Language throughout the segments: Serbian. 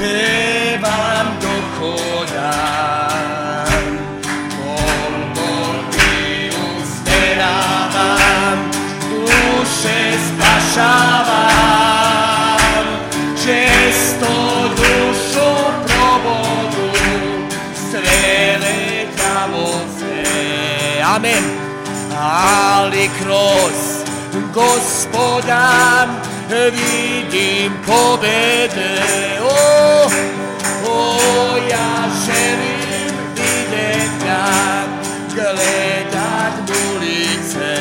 pevam dok hodam, Golgoti usmeravam, duše spašavam, često dušu probodu, strele đavolske. Amen. Ali kroz Gospoda vidim pobede. Ja želim vidjet ga, gledat ulice,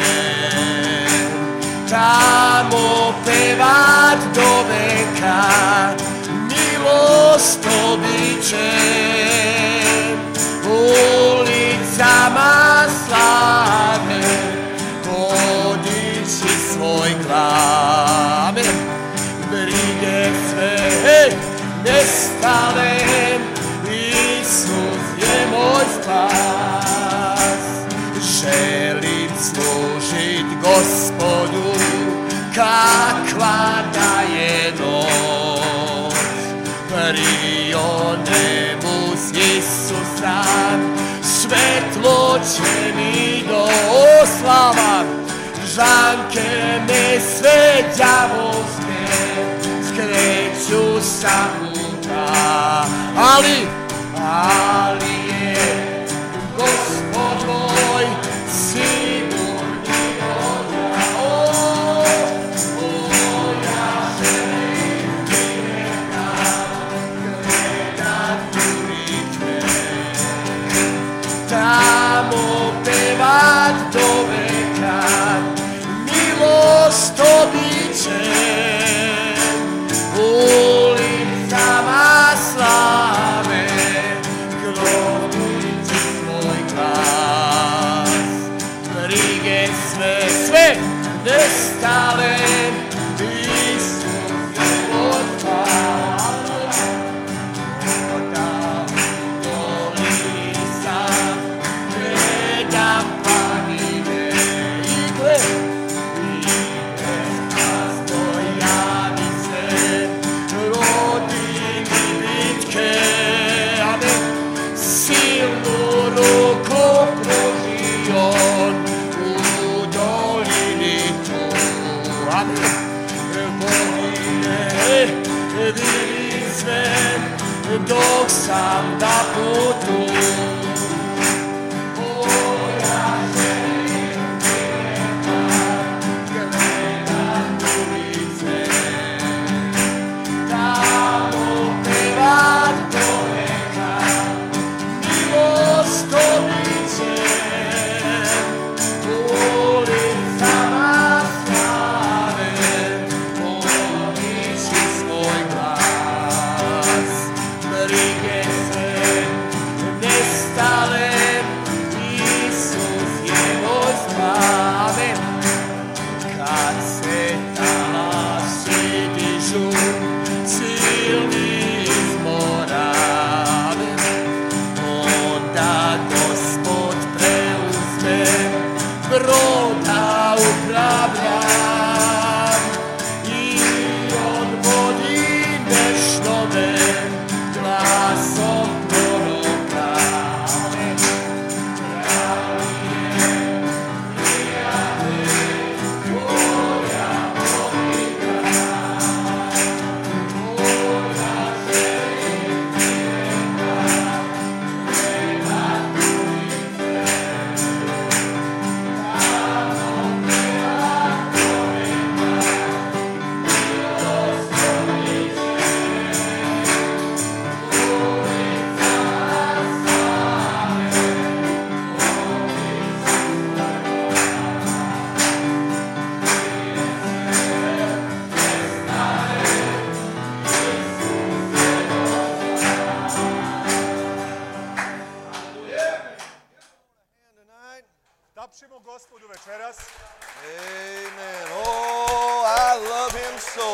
tamo pevat do veka, milost običe, ulicama slave podići svoj glas. Brige sve nestale, Isus je moj spas. Želim služit Gospodu, kakva da je noć. Prionemo s Isusa, svetlo će mi doslavam. Žanke me sve đavolske skreću sa puta, ali je Gospod moj sigurni voda. Ja želim vidjet ga, gledat ulice, tamo pevat do veka, milost običe, ulicama slave glumiti svoj glas. Brige sve nestale, Isus je moj spas. Hodam u dolini sam, gledam planine i vidim sve dok sam na putu. Ja želim vidjet ga, gledat ulice, tamo pevat do veka, milost običe, ulicama slave podići svoj glas. Brige sve nestale, Isus je moj spas. Kad se talasi dižu, silni izmora, onda Gospod preuzme, broda upravlja i on vodi nešnove glasom proroka. Tapšimo Gospodu večeras. Amen. Oh, I love him so.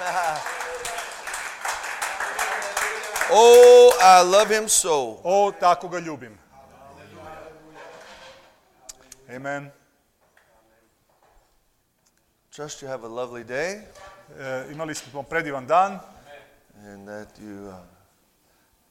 Oh, I love him so. O, tako ga ljubim. Amen. Trust you have a lovely day Imali smo predivan dan and that you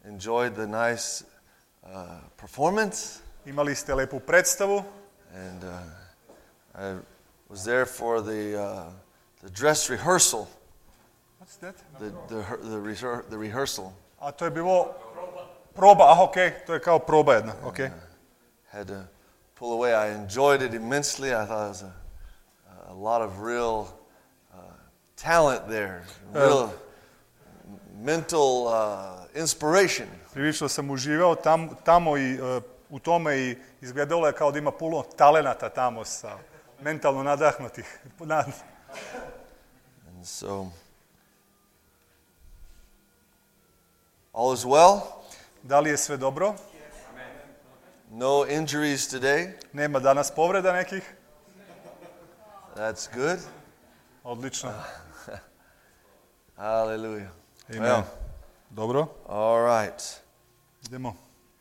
enjoyed the nice performance. Imali ste lepu predstavu. And I was there for the dress rehearsal. What's that? The rehearsal. A to je bilo proba, okej, to je kao proba jedna, okej. Had to pull away. I enjoyed it immensely. I thought it was a lot of real talent there, real mental inspiration. Prilično sam uživao tamo i u tome i izgledalo je kao da ima puno talenata tamo sa mentalno nadahnutih. And so, all is well. Da li je sve dobro? No injuries today. Nema danas povreda nekih? That's good. Odlično. Hallelujah. Amen. Well, Dobro, all right. idemo.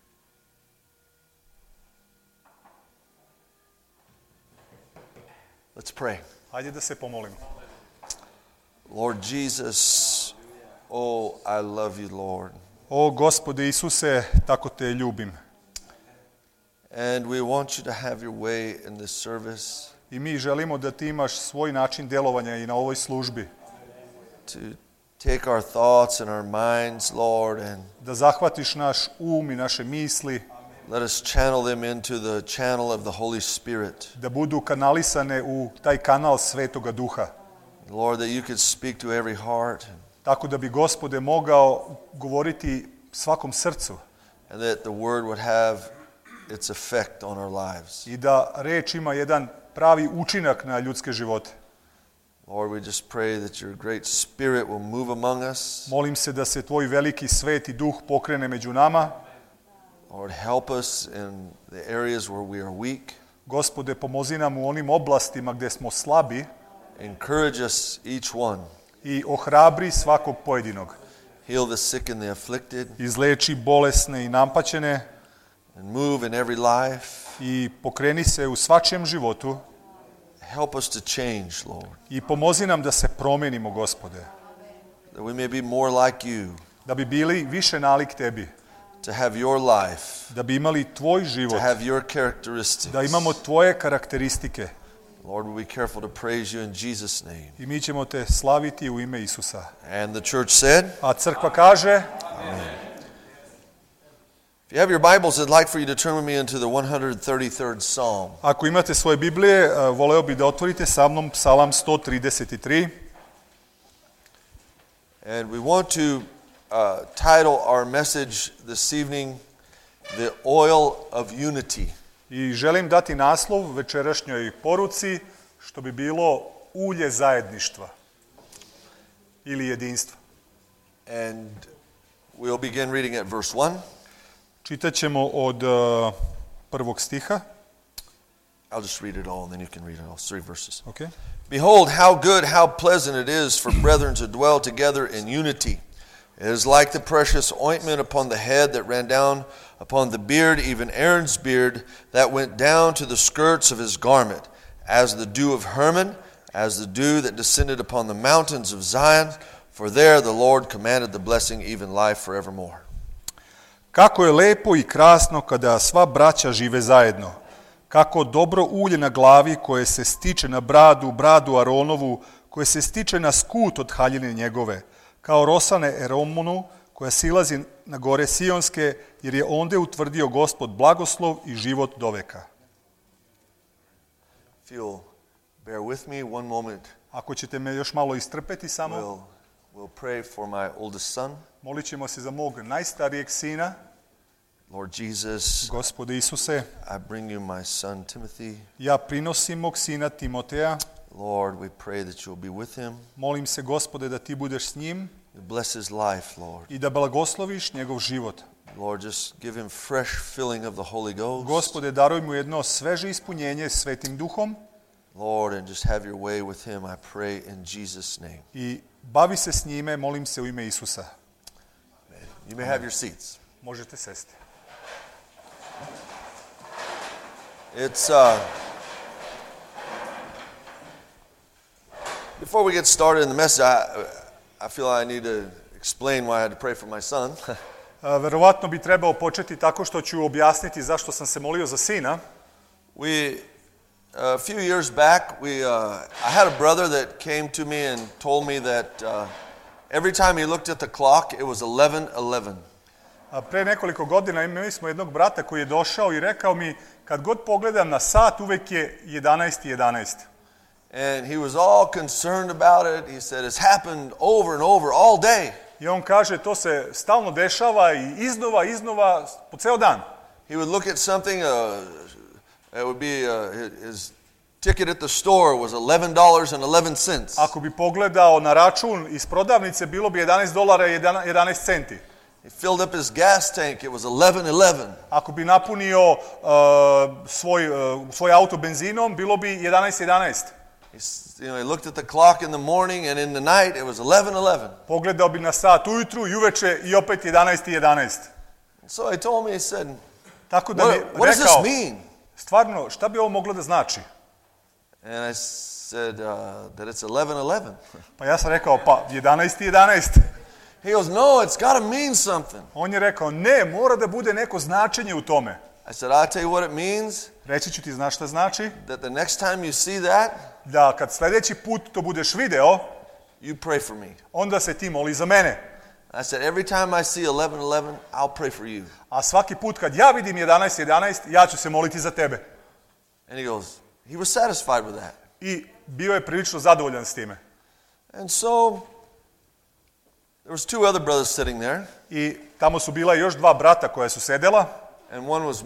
Let's pray. Hajde da se pomolimo. Lord Jesus, oh, I love you, Lord. O Gospode Isuse, tako te ljubim. And we want you to have your way in this service, I mi želimo da ti imaš svoj način djelovanja i na ovoj službi. to take our thoughts and our minds, Lord, and Da zahvatiš naš um i naše misli, let us channel them into the channel of the Holy Spirit. da budu kanalisane u taj kanal Svetoga Duha. Lord, that you could speak to every heart, Tako da bi Gospode mogao govoriti svakom srcu and that the word would have its effect on our lives. i da reč ima jedan pravi učinak na ljudske živote. Lord, we just pray that your great Spirit will move among us. Molim se da se tvoj veliki sveti duh pokrene među nama. Lord, help us in the areas where we are weak. Gospode, pomozi nam u onim oblastima gdje smo slabi Encourage us, each one. i ohrabri svakog pojedinog. Heal the sick and the afflicted, Izleči bolesne i nampaćene and move in every life. i pokreni se u svačijem životu Help us to change, Lord, i pomozi nam da se promenimo, Gospode, that we may be more like you, da bi bili više nalik tebi, to have your life, da bi imali tvoj to život, have your characteristics. da imamo tvoje karakteristike Lord, we'll be careful to praise you in Jesus' name. i mi ćemo te slaviti u ime Isusa. And the church said, A crkva kaže, if you have your Bibles, I'd like for you to turn with me into the 133rd Psalm. ako imate svoje Biblije, voleo bi da otvorite sa mnom Psalam 133. And we want to title our message this evening, The Oil of Unity. I želim dati naslov večerašnjoj poruci, što bi bilo ulje zajedništva ili jedinstva. And we'll begin reading at verse 1. Čitat ćemo od prvog stiha. I'll just read it all, and then you can read it all. 3 verses. Okay. Behold, how good, how pleasant it is for brethren to dwell together in unity. It is like the precious ointment upon the head that ran down upon the beard, even Aaron's beard, that went down to the skirts of his garment, as the dew of Hermon, as the dew that descended upon the mountains of Zion. For there the Lord commanded the blessing, even life forevermore. Kako je lepo i krasno kada sva braća žive zajedno. Kako dobro ulje na glavi koje se stiče na bradu Aronovu, koje se stiče na skut od haljine njegove, kao rosane Eromonu, koja silazi na gore Sionske, jer je onde utvrdio Gospod blagoslov i život do veka. If you'll bear with me one moment, Ako ćete me još malo istrpeti samo, we'll pray for my oldest son. molit ćemo se za mog najstarijeg sina. Lord Jesus, Gospode Isuse, I bring you my son Timothy. ja prinosim mog sina Timoteja. Lord, we pray that you'll be with him. Molim se, Gospode, da ti budeš s njim You bless his life, Lord. i da blagosloviš njegov život. Lord, just give him fresh filling of the Holy Ghost. Gospode, daruj mu jedno sveže ispunjenje Svetim Duhom Lord, and just have your way with him, I pray in Jesus' name. i bavi se s njime, molim se u ime Isusa. You may have your seats. Možete sesti. It's before we get started in the message, I feel I need to explain why I had to pray for my son. Verovatno bi trebao početi tako što ću objasniti zašto sam se molio za sina. A few years back, I had a brother that came to me and told me that every time he looked at the clock, it was 11:11. Pre nekoliko godina imali smo jednog brata koji je došao i rekao mi, kad god pogledam na sat, uvek je 11:11. And he was all concerned about it. He said, it's happened over and over all day. I on kaže, to se stalno dešava i iznova, po ceo dan. He would look at something, it would be his ticket at the store was $11.11. Ako bi pogledao na račun iz prodavnice, bilo bi $11.11. He filled up his gas tank, it was 11:11. Ako bi napunio svoj auto benzinom, bilo bi 11:11. He looked at the clock in the morning and in the night it was 11:11. Pogledao bi na sat ujutru i uveče i opet 11:11. So he told me, he said, tako da mi what does this mean? Stvarno, šta bi ovo moglo da znači? And I said that it's 11:11. Pa ja sam rekao, pa 11:11. He goes, no, it's got to mean something. On je rekao, ne, mora da bude neko značenje u tome. I said, I'll tell you what it means. Reći ću ti, znaš šta znači? That the next time you see that, da kad sledeći put to budeš video, you pray for me. Onda se ti moli za mene. I said, every time I see 11:11, I'll pray for you. A svaki put kad ja vidim 11:11, ja ću se moliti za tebe. And he goes, he was satisfied with that. I bio je prilično zadovoljan s time. And so there was two other brothers sitting there. I tamo su bila još dva brata koja su sedela. And one was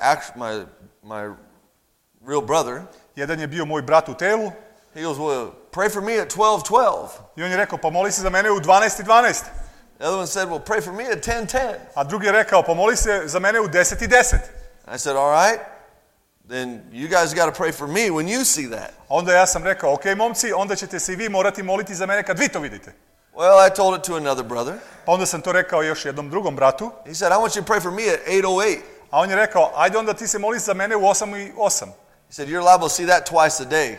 my real brother. Jedan je bio moj brat u telu. He goes, well, pray for me at 12:12. I on je rekao, pa moli se za mene u 12:12. The other one said, well, pray for me at 10:10. A drugi je rekao, pa moli se za mene u 10:10. I said, all right, then you guys got to pray for me when you see that. Onda ja sam rekao, ok, momci, onda ćete se i vi morati moliti za mene kad vi to vidite. Well, I told it to another brother. Pa onda sam to rekao još jednom drugom bratu. He said, I want you to pray for me at 8:08. A on je rekao, ajde onda ti se moliš za mene u 8:08. He said, you're liable to see that twice a day.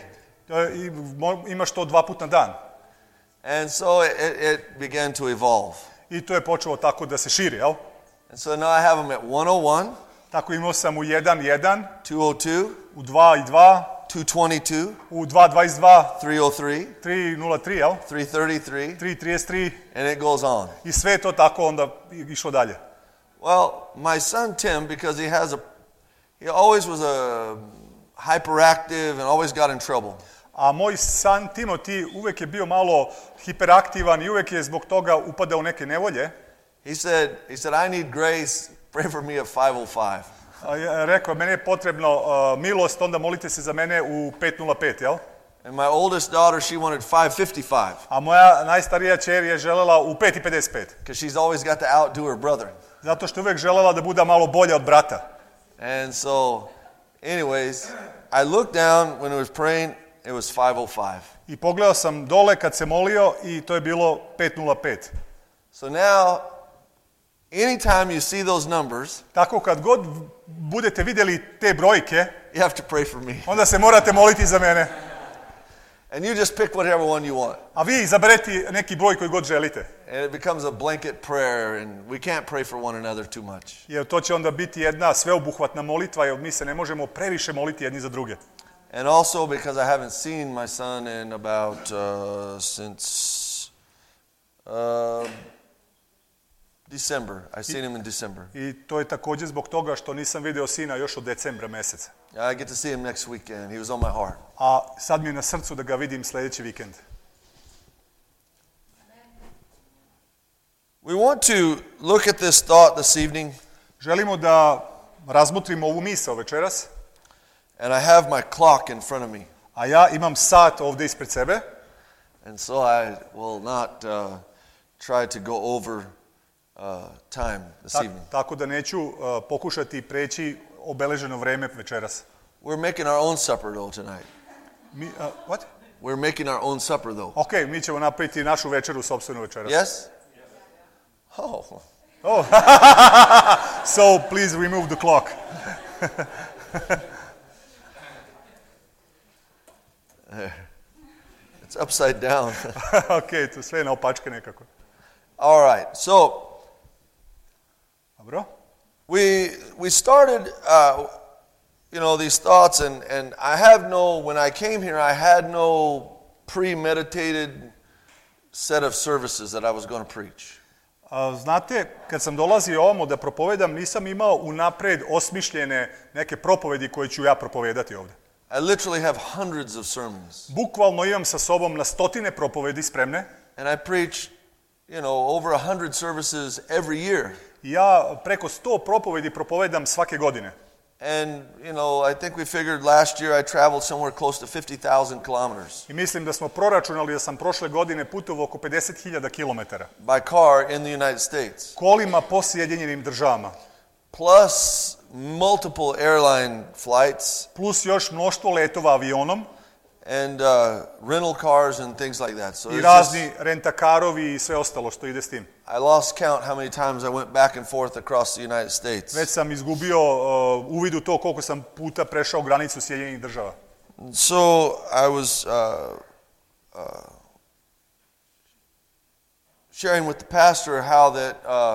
Imaš to 2 puta na dan. And so it began to evolve. I to je počelo tako da se širi, jel? And so now I have them at 1:01. Tako imao sam u 1:1, 2:02, u 2:02, 2:22, u 2:22, 3:03, 3:03, jel? 3:33, 3:33. and it goes on. I sve je to tako onda išlo dalje. Well, my son Tim, because he always was a hyperactive and always got in trouble. A moj san Timoti uvek je bio malo hiperaktivan i uvek je zbog toga upadao u neke nevolje. He said, I need grace, pray for me at 5:05. Rekao, meni je potrebno milost, onda molite se za mene u 5:05, jel? And my oldest daughter, she wanted 5:55. A moja najstarija ćer je želela u 5:55. Because she's always got to outdo her brother. Zato što uvek želela da bude malo bolja od brata. And so, anyways, I looked down when I was praying, it was 5:05. I pogledao sam dole kad se molio i to je bilo 5:05. So now, anytime you see those numbers, tako kad god budete vidjeli te brojke, you have to pray for me. onda se morate moliti za mene. And you just pick whatever one you want. A vi izaberete neki broj koji god želite. And it becomes a blanket prayer and we can't pray for one another too much. Jer to će onda biti jedna sveobuhvatna molitva, jer mi se ne možemo previše moliti jedni za druge. And also because I haven't seen my son in about since December. I seen him in December. I to je također zbog toga što nisam video sina još od decembra meseca. I get to see him next weekend. He was on my heart. A sad mi je na srcu da ga vidim sljedeći vikend. We want to look at this thought this evening. Želimo da razmotrimo ovu misao večeras. And I have my clock in front of me. A ja imam sat ovdje ispred sebe. And so I will not try to go over time this evening. Tako da neću pokušati preći obeleženo vreme večeras. We're making our own supper though tonight. What? We're making our own supper though. Okay, mi ćemo napraviti našu večeru, sopstvenu večeras. Yes? Oh. Oh. So please remove the clock. It's upside down. Okay, to sve naopačke nekako. All right. So Dobro. We started, these thoughts, and I have when I came here, I had no premeditated set of services that I was going to preach. Znate, kad sam dolazio ovamo da propovedam, nisam imao unapred osmišljene neke propovedi koje ću ja propovedati ovde. I literally have hundreds of sermons. Bukvalno imam sa sobom na stotine propovedi spremne. And I preach, over 100 services every year. Ja preko 100 propovedi propovedam svake godine. And, I think we figured last year I traveled somewhere close to 50,000 kilometers. I mislim da smo proračunali da sam prošle godine putovao oko 50.000 kilometara. By car in the United States. Kolima po Sjedinjenim državama. Plus multiple airline flights. Plus još mnoštvo letova avionom. And rental cars and things like that. So I razni rentakarovi i sve ostalo što ide s tim. I lost count how many times I went back and forth across the United States. Već sam izgubio uvid u to koliko sam puta prešao granicu Sjedinjenih država. So I was sharing with the pastor how that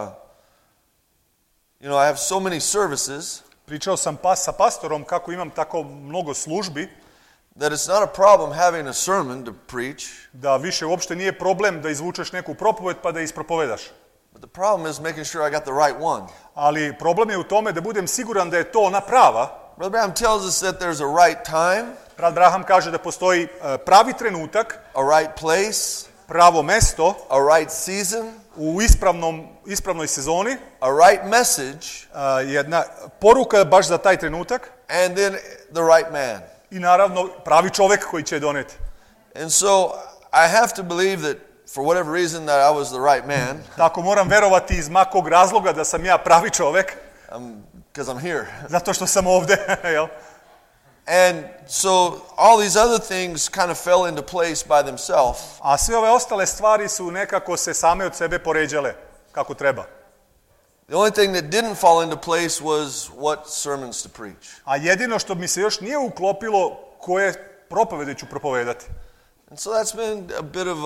I have so many services. Pričao sam sa pastorom kako imam tako mnogo službi. That it's not a problem having a sermon to preach. Da više uopšte nije problem da izvučeš neku propoved pa da ispropovedaš. But the problem is making sure I got the right one. Ali problem je u tome da budem siguran da je to ona prava. Brother Branham tells us that there's a right time. Brat Branham kaže da postoji pravi trenutak, a right place, pravo mesto, a right season, u ispravnoj sezoni, a right message, jedna poruka baš za taj trenutak, and then the right man. I naravno pravi čovjek koji će je doneti. And so I have to believe that for whatever reason that I was the right man. Tako moram verovati iz makog razloga da sam ja pravi čovjek. Because I'm here. Zato što sam ovde, jel? And so all these other things kind of fell into place by themselves. A sve ove ostale stvari su nekako se same od sebe poređale kako treba. The only thing that didn't fall into place was what sermons to preach. A jedino što mi se još nije uklopilo koje propovede ću propovedati. And so that's been a bit of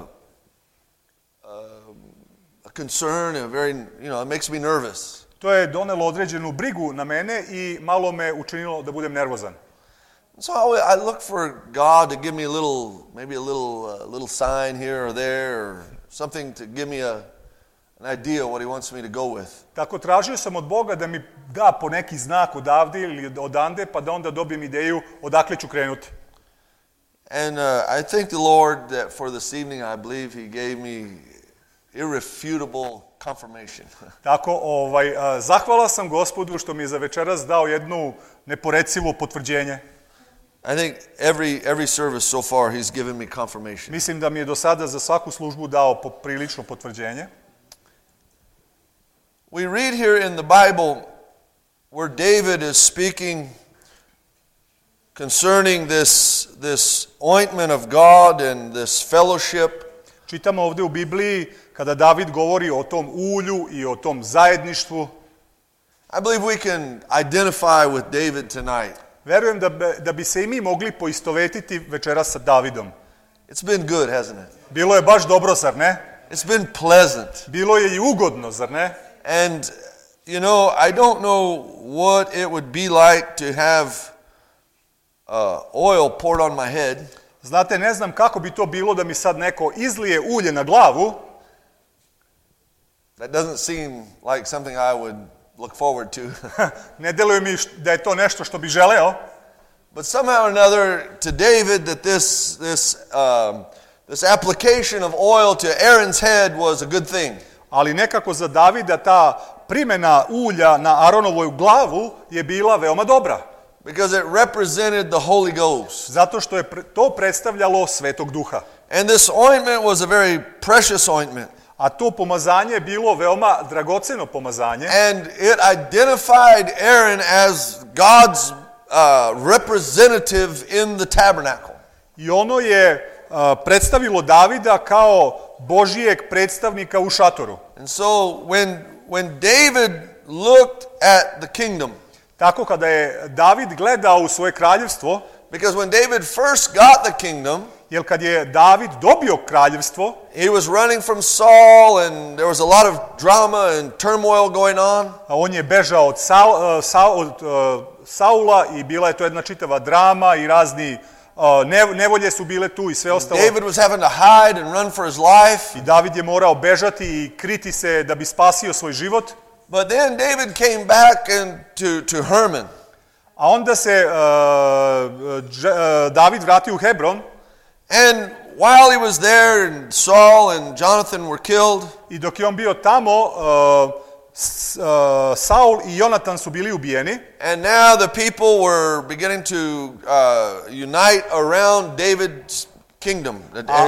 a concern, a very, it makes me nervous. To je donelo određenu brigu na mene i malo me učinilo da budem nervozan. So I look for God to give me maybe a little sign here or there, or something to give me an idea what he wants me to go with. Tako tražio sam od Boga da mi da po neki znak odavde ili odande, pa da onda dobijem ideju odakle ću krenuti. And I thank the Lord that for this evening I believe he gave me irrefutable confirmation. Tako, zahvala sam Gospodu što mi je za večeras dao jednu neporecivo potvrđenje. I think every service so far he's given me confirmation. Mislim da mi je do sada za svaku službu dao prilično potvrđenje. We read here in the Bible where David is speaking concerning this ointment of God and this fellowship. Čitamo ovdje u Bibliji kada David govori o tom ulju i o tom zajedništvu. I believe we can identify with David tonight. Verujem da bi se i mi mogli poistovetiti večeras sa Davidom. It's been good, hasn't it? Bilo je baš dobro, zar ne? It's been pleasant. Bilo je i ugodno, zar ne? And, I don't know what it would be like to have oil poured on my head. Znate, ne znam kako bi to bilo da mi sad neko izlije ulje na glavu. That doesn't seem like something I would look forward to. Ne deluje mi da je to nešto što bi želeo. But somehow or another, to David, that this application of oil to Aaron's head was a good thing. Ali nekako za Davida ta primjena ulja na Aronovu glavu je bila veoma dobra. Because it represented the Holy Ghost. Zato što je to predstavljalo Svetog Duha. And this ointment was a very precious ointment. A to pomazanje je bilo veoma dragoceno pomazanje. And it identified Aaron as God's representative in the tabernacle. I ono je predstavilo Davida kao Božijeg predstavnika u šatoru. And so when David looked at the kingdom, tako kada je David gledao u svoje kraljevstvo, because when David first got the kingdom, Jer kad je David dobio kraljevstvo, he was running from Saul, and there was a lot of drama and turmoil going on. a on je bežao od Saula i bila je to jedna čitava drama i razni nevolje su bile tu i sve ostalo. David was having to hide and run for his life. I David je morao bežati i kriti se da bi spasio svoj život. But then David came back to Hermon. A onda se David vratio u Hebron. And while he was there, and Saul and Jonathan were killed, I dok je on bio tamo, Saul i Jonatan su bili ubijeni. and now the people were beginning to unite around David's kingdom,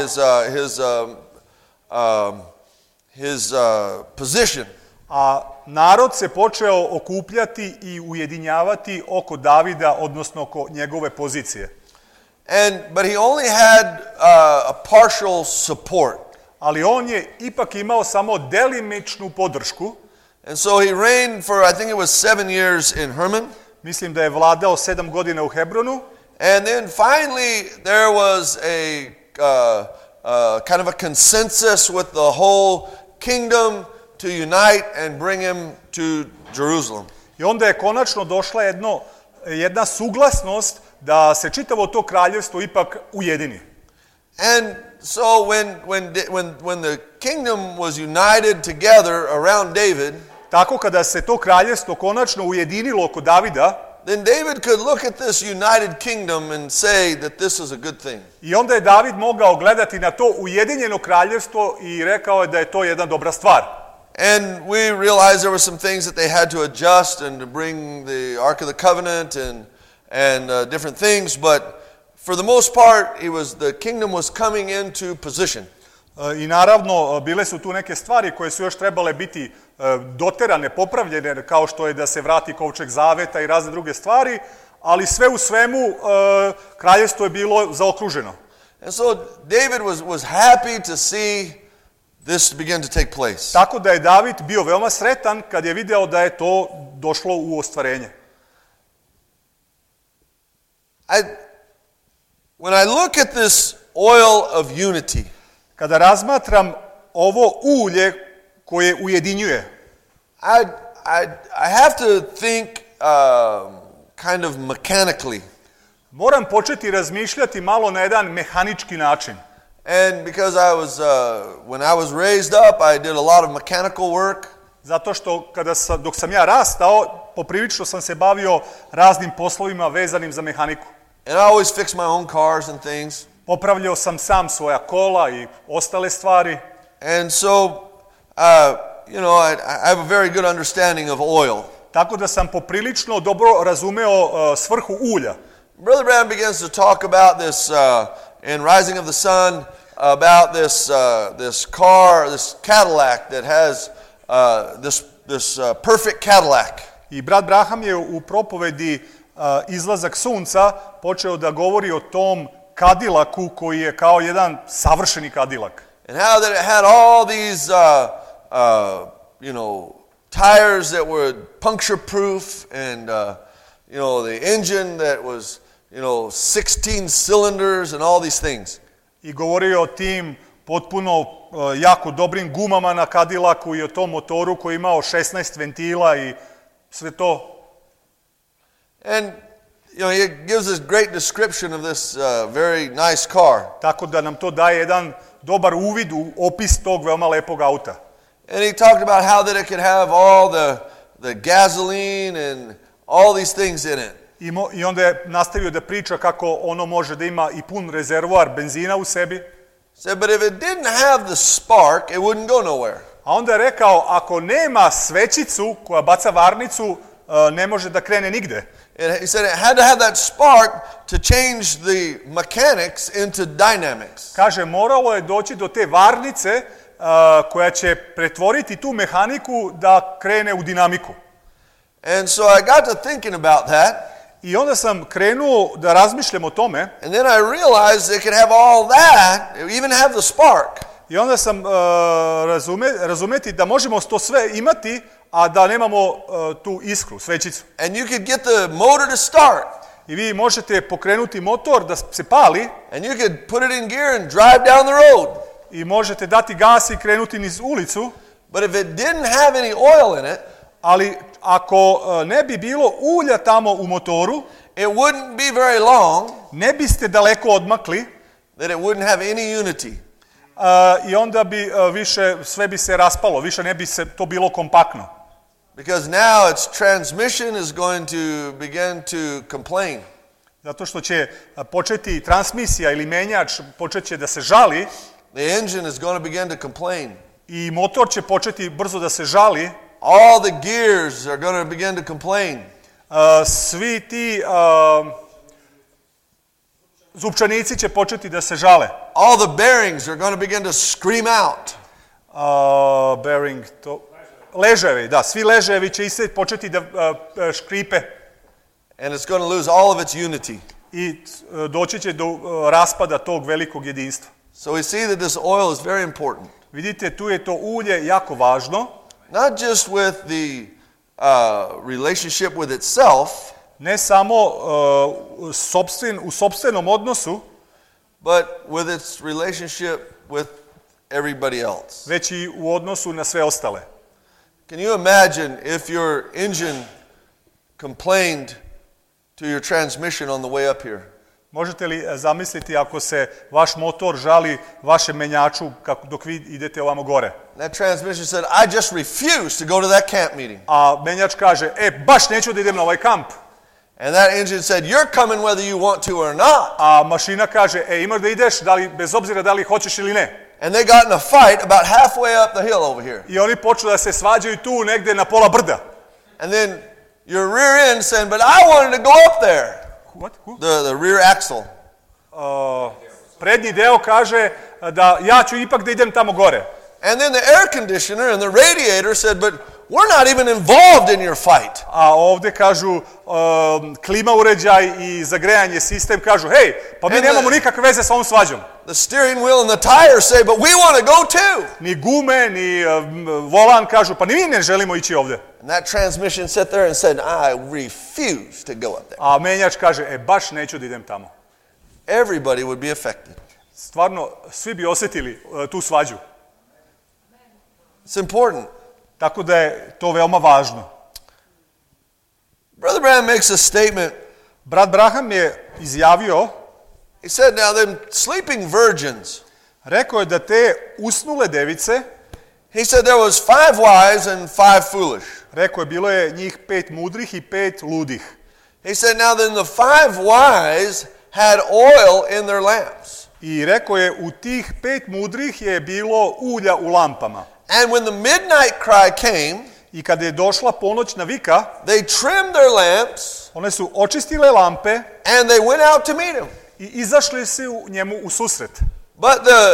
his position. A narod se počeo okupljati i ujedinjavati oko Davida, odnosno oko njegove pozicije. But he only had a partial support. Ali on je ipak imao samo delimičnu podršku. And so he reigned for, I think it was 7 years in Hermon. Mislim da je vladao 7 godina u Hebronu. And then finally there was a kind of a consensus with the whole kingdom to unite and bring him to Jerusalem. I onda je konačno došla jedna suglasnost da se čitavo to kraljevstvo ipak ujedini. And so when the kingdom was united together around David, Tako kada se to kraljevstvo konačno ujedinilo oko Davida, then David could look at this united kingdom and say that this is a good thing. i onda je David mogao gledati na to ujedinjeno kraljevstvo i rekao je da je to jedna dobra stvar. And we realized there were some things that they had to adjust and to bring the Ark of the Covenant and different things, but for the most part, the kingdom was coming into position. I naravno, bile su tu neke stvari koje su još trebale biti doterane, popravljene, kao što je da se vrati kovčeg zaveta i razne druge stvari, ali sve u svemu kraljevstvo je bilo zaokruženo. And so David was happy to see this begin to take place. Tako da je David bio veoma sretan kad je video da je to došlo u ostvarenje. When I look at this oil of unity, Kada razmatram ovo ulje koje ujedinjuje, I have to think kind of mechanically. moram početi razmišljati malo na jedan mehanički način. And because when I was raised up, I did a lot of mechanical work. Zato što dok sam ja rastao, poprilično sam se bavio raznim poslovima vezanim za mehaniku. And I always fix my own cars and things. Popravljao sam sam svoja kola i ostale stvari. And so, I have a very good understanding of oil. Tako da sam poprilično dobro razumeo svrhu ulja. Brother Branham begins to talk about this in Rising of the Sun, about this car, this Cadillac that has this perfect Cadillac. I brat Braham je u propovedi Izlazak sunca počeo da govori o tom Cadillacu koji je kao jedan savršeni Cadillac. And how that it had all these, tires that were puncture proof, and the engine that was, 16 cylinders and all these things. I govorio o tim potpuno jako dobrim gumama na Cadillacu i o tom motoru koji je imao 16 ventila i sve to. And he gives us great description of this very nice car. Tako da nam to daje jedan dobar uvid u opis tog veoma lepog auta. And he talked about how that it could have all the gasoline and all these things in it. I onda je nastavio da priča kako ono može da ima i pun rezervoar benzina u sebi. Said, but if it didn't have the spark, it wouldn't go nowhere. A onda je rekao, ako nema svećicu koja baca varnicu, ne može da krene nigde. He said it had to have that spark to change the mechanics into dynamics. Kaže, moralo je doći do te varnice koja će pretvoriti tu mehaniku da krene u dinamiku. And so I got to thinking about that. I onda sam krenuo da razmišljam o tome. And then I realized it could have all that, even have the spark. I onda sam razumeti da možemo to sve imati, a da nemamo tu iskru, svećicu. And you could get the motor to start. I vi možete pokrenuti motor da se pali and you could put it in gear and drive down the road. i možete dati gas i krenuti niz ulicu, But if it didn't have any oil in it, ali ako ne bi bilo ulja tamo u motoru, it wouldn't be very long ne biste daleko odmakli that it wouldn't have any unity. I onda bi više, sve bi se raspalo, više ne bi se to bilo kompaktno. Because now its transmission is going to begin to complain. Zato što će početi transmisija ili menjač počet će da se žali The engine is going to begin to complain. i motor će početi brzo da se žali. All the gears are going to begin to complain. Svi ti zupčanici će početi da se žale. All the bearings are going to begin to scream out. Bearing, leževi, da, svi leževi će početi da škripe And it's going to lose all of its unity. i doći će do raspada tog velikog jedinstva. So we see that this oil is very important. Vidite, tu je to ulje jako važno, Not just with the relationship with itself, ne samo u sopstvenom odnosu, but with its relationship with everybody else. već i u odnosu na sve ostale. Can you imagine if your engine complained to your transmission on the way up here? Možete li zamisliti ako se vaš motor žali vašem menjaču dok vi idete ovamo gore? That transmission said, I just refuse to go to that camp meeting. A menjač kaže, baš neću da idem na ovaj kamp. And that engine said, you're coming whether you want to or not. A mašina kaže, imaš da ideš, bez obzira da li hoćeš ili ne. And they got in a fight about halfway up the hill over here. I oni počnu da se svađaju tu negde na pola brda. And then your rear end saying, but I wanted to go up there. What? Who? The rear axle. Prednji deo kaže da ja ću ipak da idem tamo gore. And then the air conditioner and the radiator said, but we're not even involved in your fight. A ovde kažu klima uređaj i zagrejanje sistem kažu, hej, pa mi nemamo nikakve veze sa ovom svađom. The steering wheel and the tires say, but we want to go too. Ni gume, ni volan kažu, pa ni mi ne želimo ići ovde. And that transmission sat there and said, I refuse to go up there. A menjač kaže, baš neću da idem tamo. Everybody would be affected. Stvarno, svi bi osjetili tu svađu. It's important. Tako da je to veoma važno. Brother Branham makes a statement. Brat Branham je izjavio, He said, now them sleeping virgins. Rekao je da te usnule device, He said there was 5 wise and 5 foolish. Rekao je, bilo je njih 5 mudrih i 5 ludih. He said, now then the 5 wise had oil in their lamps. I rekao je, u tih 5 mudrih je bilo ulja u lampama. And when the midnight cry came, I kada je došla ponoćna vika, they trimmed their lamps one su očistile lampe and they went out to meet him. i izašli su njemu u susret. But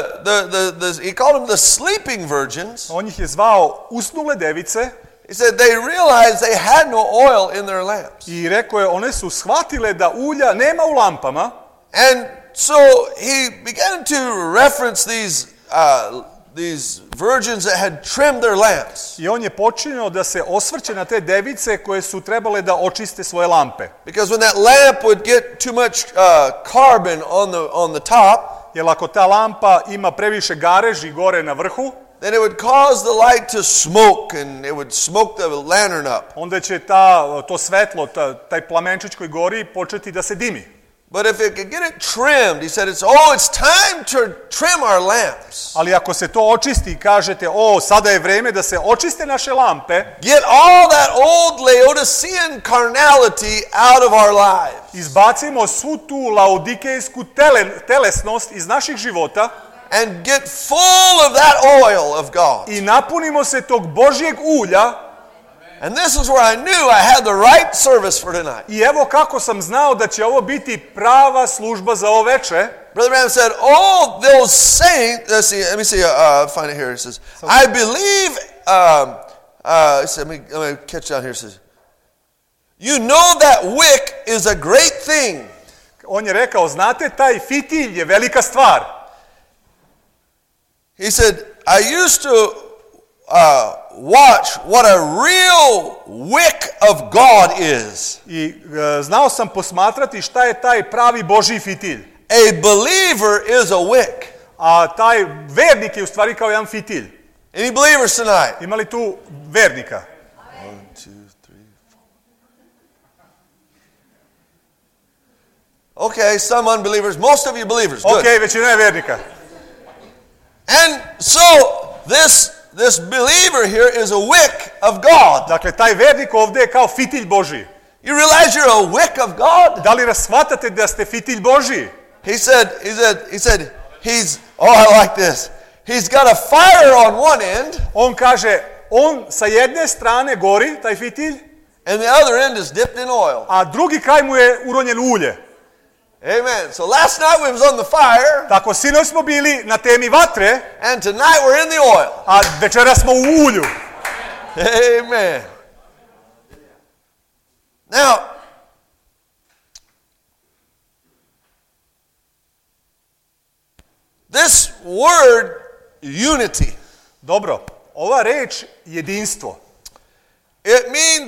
he called them the sleeping virgins. On ih je zvao usnule device. He said they realized they had no oil in their lamps. I rekao je, one su shvatile da ulja nema u lampama. And so he began to reference these virgins that had trimmed their lamps. I on je počinio da se osvrće na te device koje su trebale da očiste svoje lampe. Because when that lamp would get too much carbon on the top, Jer ako ta lampa ima previše gareži gore na vrhu, then it would cause the light to smoke and it would smoke the lantern up. onda će to svetlo, taj plamenčić koji gori početi da se dimi. But if it could get it trimmed, he said, it's time to trim our lamps. Ali ako se to očisti i kažete, sada je vreme da se očiste naše lampe, Get all that old Laodicean carnality out of our lives. izbacimo svu tu laodikejsku telesnost iz naših života And get full of that oil of God. i napunimo se tog Božjeg ulja. And this is where I knew I had the right service for tonight. I evo kako sam znao da će ovo biti prava služba za ovo veče. Brother Branham said, those saints, let me see, find it here. It says, I believe, he said, let me catch down here. It says, you know that wick is a great thing. On je rekao, znate, taj fitilj je velika stvar. He said, I used to watch what a real wick of God is. I znao sam posmatrati šta je taj pravi Božji fitilj. A believer is a wick. A taj vernik je u stvari kao jedan fitilj. Any believers tonight? Ima li tu vernika? 1, 2, 3, 4. Okay, some unbelievers. Most of you believers. Good. Ok, većina je vernika. And so this believer here is a wick of God. Dakle, taj vernik ovdje je kao fitilj Božji. You realize you're a wick of God? Da li shvatate da ste fitilj Božji? He said, I like this. He's got a fire on one end. On kaže, on sa jedne strane gori, taj fitilj, And the other end is dipped in oil. a drugi kraj mu je uronjen u ulje. Amen. So last night we was on the fire. Tako, sinoć smo bili na temi vatre, And tonight we're in the oil. a večeras smo u ulju. Amen. Now, this word unity, Dobro, ova reč jedinstvo, it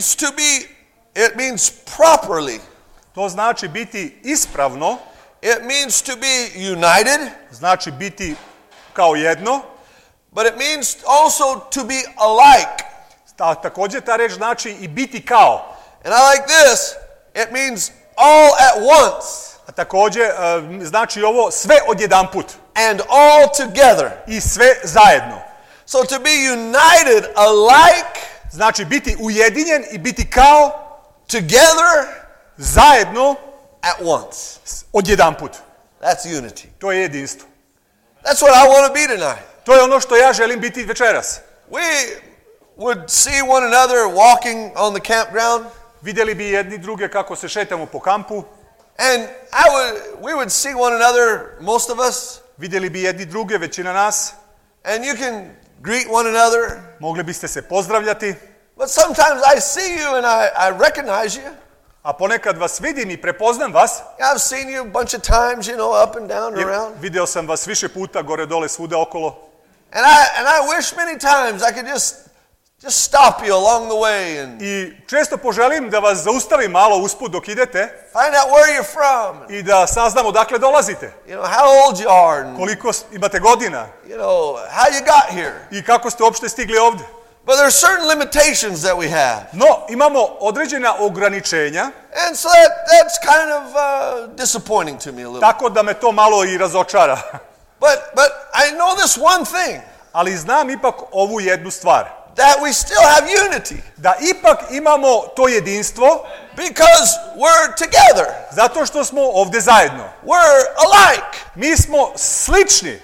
means properly. to znači biti ispravno, It means to be united, znači biti kao jedno, but it means also to be alike. također ta reč znači i biti kao. And I like this. It means all at once A također znači ovo sve odjedanput and all together. i sve zajedno. So to be united alike, Znači biti ujedinjen i biti kao together, zajedno at once. odjedanput. That's unity. To je jedinstvo. That's what I want to be tonight. To je ono što ja želim biti večeras. We would see one another walking on the campground, Vidjeli bi jedni druge kako se šetamo po kampu. and we would see one another, most of us, Vidjeli bi jedni druge, većina nas. and you can greet one another. Mogli biste se pozdravljati. But sometimes I see you and I recognize you. A ponekad vas vidim i prepoznam vas. I've seen you a bunch of times, up and down and Jer around. vidio sam vas više puta, gore, dole, svuda okolo. And I wish many times I could just stop you along the way and I često poželim da vas zaustavim malo usput dok idete find out where you're from, i da saznam odakle dolazite. how old you are, and Koliko imate godina how you got here. i kako ste uopšte stigli ovdje. But there are certain limitations that we have. No, imamo određena ograničenja, And so that's kind of disappointing to me a little. tako da me to malo i razočara. But I know this one thing, Ali znam ipak ovu jednu stvar. that we still have unity Da ipak imamo to jedinstvo because we're together. zato što smo ovdje zajedno. We're alike. Mi smo slični.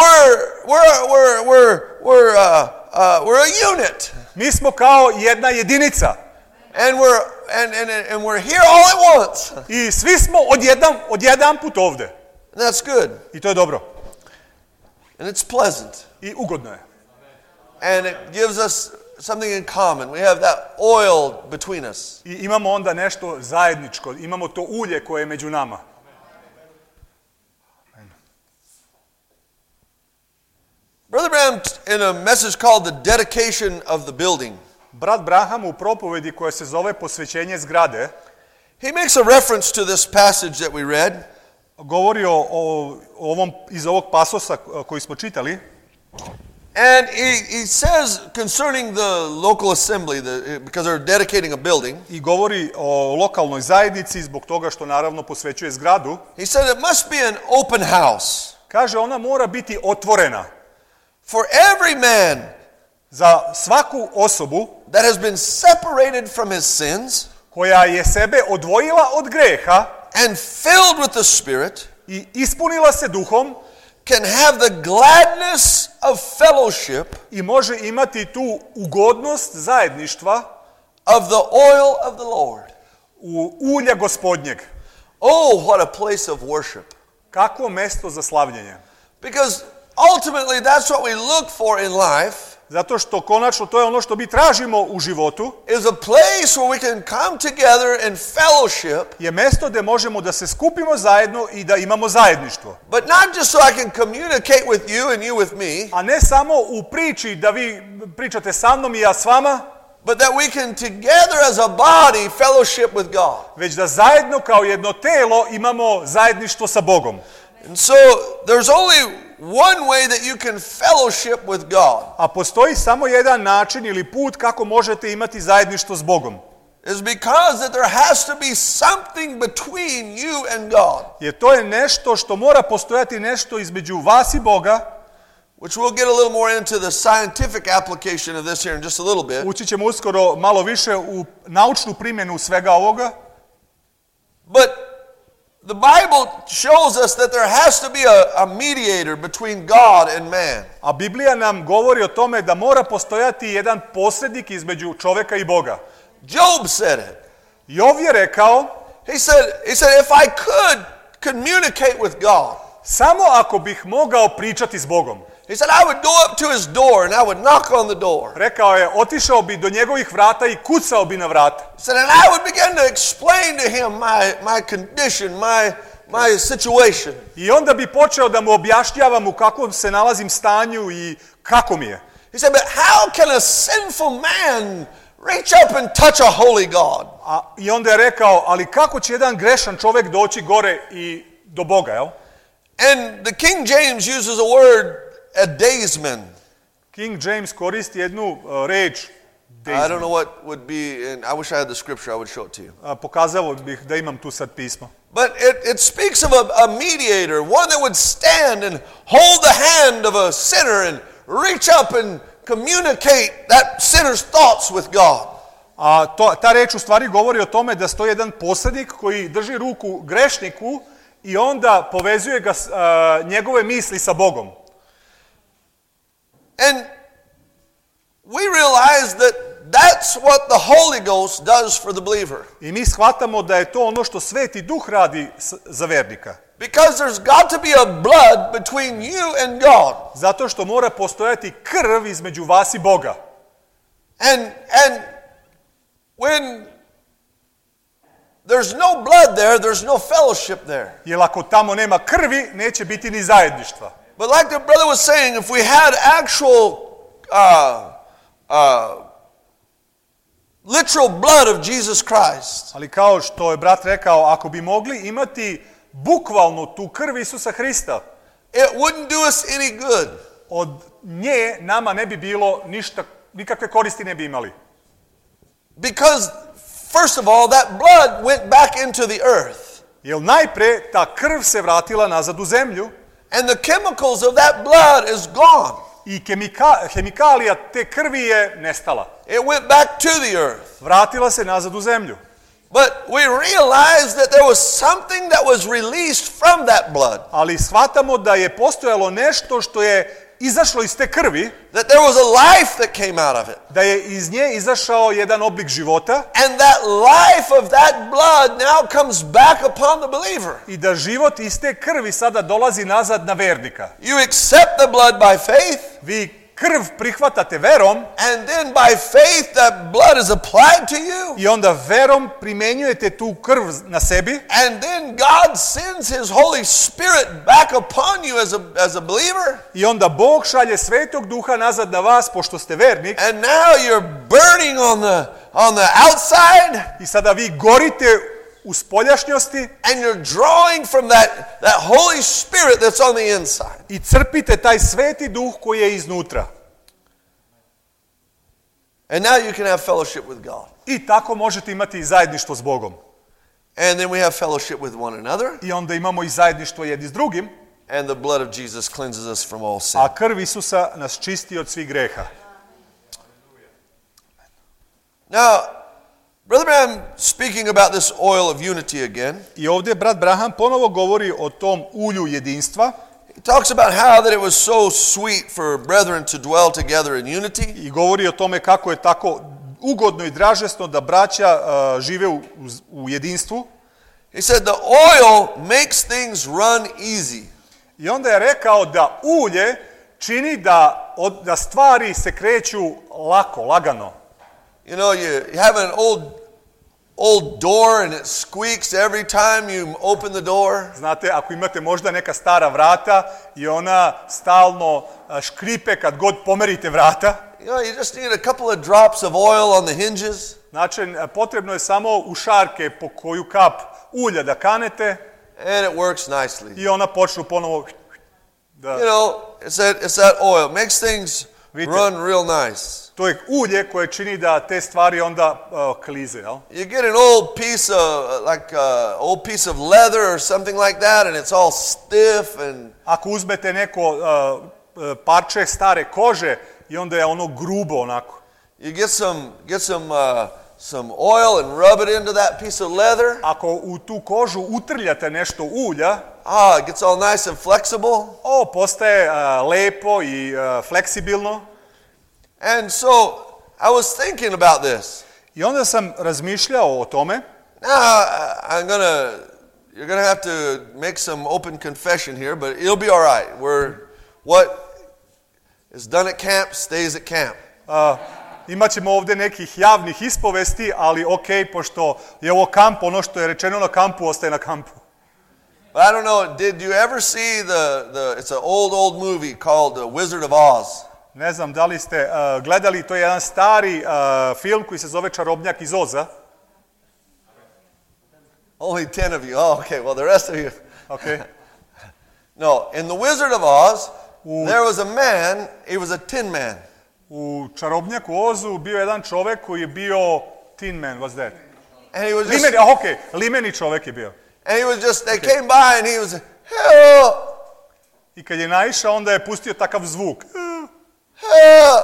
We're a unit. Mi smo kao jedna jedinica. And we're here all at once. I svi smo odjedanput ovdje. And that's good. I to je dobro. And it's pleasant. I ugodno je. And it gives us something in common. We have that oil between us. I imamo onda nešto zajedničko. Imamo to ulje koje je među nama. Brother Branham, in a message called The Dedication of the Building, Brat Branham u propovedi koja se zove Posvećenje zgrade he makes a reference to this passage that we read. govori o ovom, iz ovog pasosa koji smo čitali. And he says concerning the local assembly, because they're dedicating a building, I govori o lokalnoj zajednici zbog toga što naravno posvećuje zgradu. he said it must be an open house Kaže, ona mora biti otvorena for every man za svaku osobu that has been separated from his sins koja je sebe odvojila od greha and filled with the Spirit, i ispunila se duhom can have the gladness of fellowship i može imati tu ugodnost zajedništva of the oil of the Lord. u ulja Gospodnjeg. Oh, what a place of worship. Kakvo mesto za slavljenje. Because ultimately that's what we look for in life. Zato što konačno to je ono što mi tražimo u životu. Is a place where we can come together in fellowship. Je mjesto gdje možemo da se skupimo zajedno i da imamo zajedništvo. But not just so I can communicate with you and you with me. A ne samo u priči da vi pričate sa mnom i ja s vama. But that we can together as a body fellowship with God. Već da zajedno kao jedno telo imamo zajedništvo sa Bogom. And so there's only one way that you can fellowship with God. A postoji samo jedan način ili put kako možete imati zajedništvo s Bogom. Is because that there has to be something between you and God. Jer to je nešto što mora postojati nešto između vas i Boga. Which we'll get a little more into the scientific application of this here in just a little bit. Ući ćemo uskoro malo više u naučnu primjenu svega ovoga. But the Bible shows us that there has to be a mediator between God and man. A Biblija nam govori o tome da mora postojati jedan posrednik između čovjeka i Boga. Job said it. Job je rekao, He said if I could communicate with God. Samo ako bih mogao pričati s Bogom. He said I would go up to his door and I would knock on the door. Rekao je, otišao bi do njegovih vrata i kucao bi na vrata. He said and I would begin to explain to him my condition, my situation. I onda bi počeo da mu objašnjavam u kakvom se nalazim stanju i kako mi je. He said but how can a sinful man reach up and touch a holy God? I onda je rekao, ali kako će jedan grešan čovjek doći gore i do Boga, jel? And the King James uses a word, a daysman. King James koristi jednu reč, I don't know what would be, and I wish I had the scripture, I would show it to you. Pokazao bih da imam tu sad pismo. But it speaks of a mediator, one that would stand and hold the hand of a sinner and reach up and communicate that sinner's thoughts with God. A ta reč u stvari govori o tome da stoji jedan posrednik koji drži ruku grešniku i onda povezuje ga njegove misli sa Bogom. And we realize that that's what the Holy Ghost does for the believer. I mi shvatamo da je to ono što Sveti Duh radi za vernika. Because there's got to be a blood between you and God. Zato što mora postojati krv između vas i Boga. And when there's no blood there, there's no fellowship there. Jer ako tamo nema krvi, neće biti ni zajedništva. But like the brother was saying, if we had actual literal blood of Jesus Christ. Ali kao što je brat rekao, ako bi mogli imati bukvalno tu krv Isusa Hrista, it wouldn't do us any good. Od nje nama ne bi bilo ništa, nikakve koristi ne bi imali. Because first of all, that blood went back into the earth. Jer najpre ta krv se vratila nazad u zemlju. And the chemicals of that blood is gone. I hemikalija te krvi je nestala. It went back to the earth. Vratila se nazad u zemlju. But we realized that there was something that was released from that blood. Ali shvatamo da je postojalo nešto što je izašlo iz te krvi. That there was a life that came out of it. Da je iz nje izašao jedan oblik života. And that life of that blood now comes back upon the believer. I da život iz te krvi sada dolazi nazad na vernika. You accept the blood by faith. Vi krv prihvatate verom. And then by faith that blood is applied to you. I onda verom primjenjujete tu krv na sebi. And then God sends his Holy Spirit back upon you as a believer. I onda Bog šalje Svetog Duha nazad na vas pošto ste vernik. And now you're burning on the outside. I sada vi gorite u spoljašnjosti. And you're drawing from that Holy Spirit that's on the inside. I crpite taj Sveti Duh koji je iznutra. And now you can have fellowship with God. I tako možete imati zajedništvo s Bogom. And then we have fellowship with one another. I onda imamo i zajedništvo jedni s drugim. And the blood of Jesus cleanses us from all sin. A krv Isusa nas čisti od svih greha. Now, Brother Branham speaking about this oil of unity again. I ovdje brat Branham ponovo govori o tom ulju jedinstva. He talks about how that it was so sweet for brethren to dwell together in unity. I govori o tome kako je tako ugodno i dražesno da braća žive u jedinstvu. He said the oil makes things run easy. I onda je rekao da ulje čini da da stvari se kreću lako, lagano. You know, you have an old door and it squeaks every time you open the door. Znate, ako imate možda neka stara vrata i ona stalno škripe kad god pomerite vrata. You know, you just need a couple of drops of oil on the hinges. Znači, potrebno je samo u šarke po koju kap ulja da kanete. And it works nicely. I ona počnu ponovo da... You know, it's that oil. Makes things run real nice. To je ulje koje čini da te stvari onda klize, jel? You get an old piece of, like old piece of leather or something like that, and it's all stiff and... Ako uzmete neko parče stare kože i onda je ono grubo onako. You get some oil and rub it into that piece of leather. Ako u tu kožu utrljate nešto ulja, it gets all nice and flexible. Postaje lepo i fleksibilno. And so I was thinking about this. I onda sam razmišljao o tome. Now you're gonna have to make some open confession here, but it'll be all right. What is done at camp stays at camp. Imaćemo ovdje nekih javnih ispovesti, ali pošto je ovo kamp, ono što je rečeno na kampu ostaje na kampu. But I don't know, did you ever see it's an old movie called The Wizard of Oz? Ne znam da li ste gledali, to je jedan stari film koji se zove Čarobnjak iz Oza. Only 10 of you. Oh, okay. Well, the rest of you. Okay. No, in The Wizard of Oz, there was a man, he was a tin man. U Čarobnjaku Ozu bio jedan čovek koji je bio tin man, what's that? And he was just... limeni čovek je bio. And he was just, they came by and he was, help! I kad je naišao, onda je pustio takav zvuk. Help!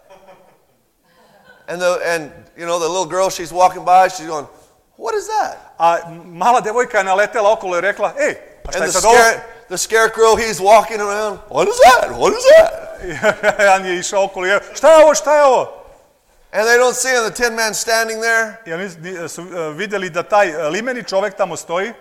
And you know, the little girl, she's walking by, she's going, what is that? A mala devojka je naletela okolo i rekla, a šta je sad ovo? The scarecrow, he's walking around, what is that? What is that? On je išao okolo i šta je ovo? And they don't see the tin man standing there. I oni su vidjeli da taj limeni čovek tamo stoji.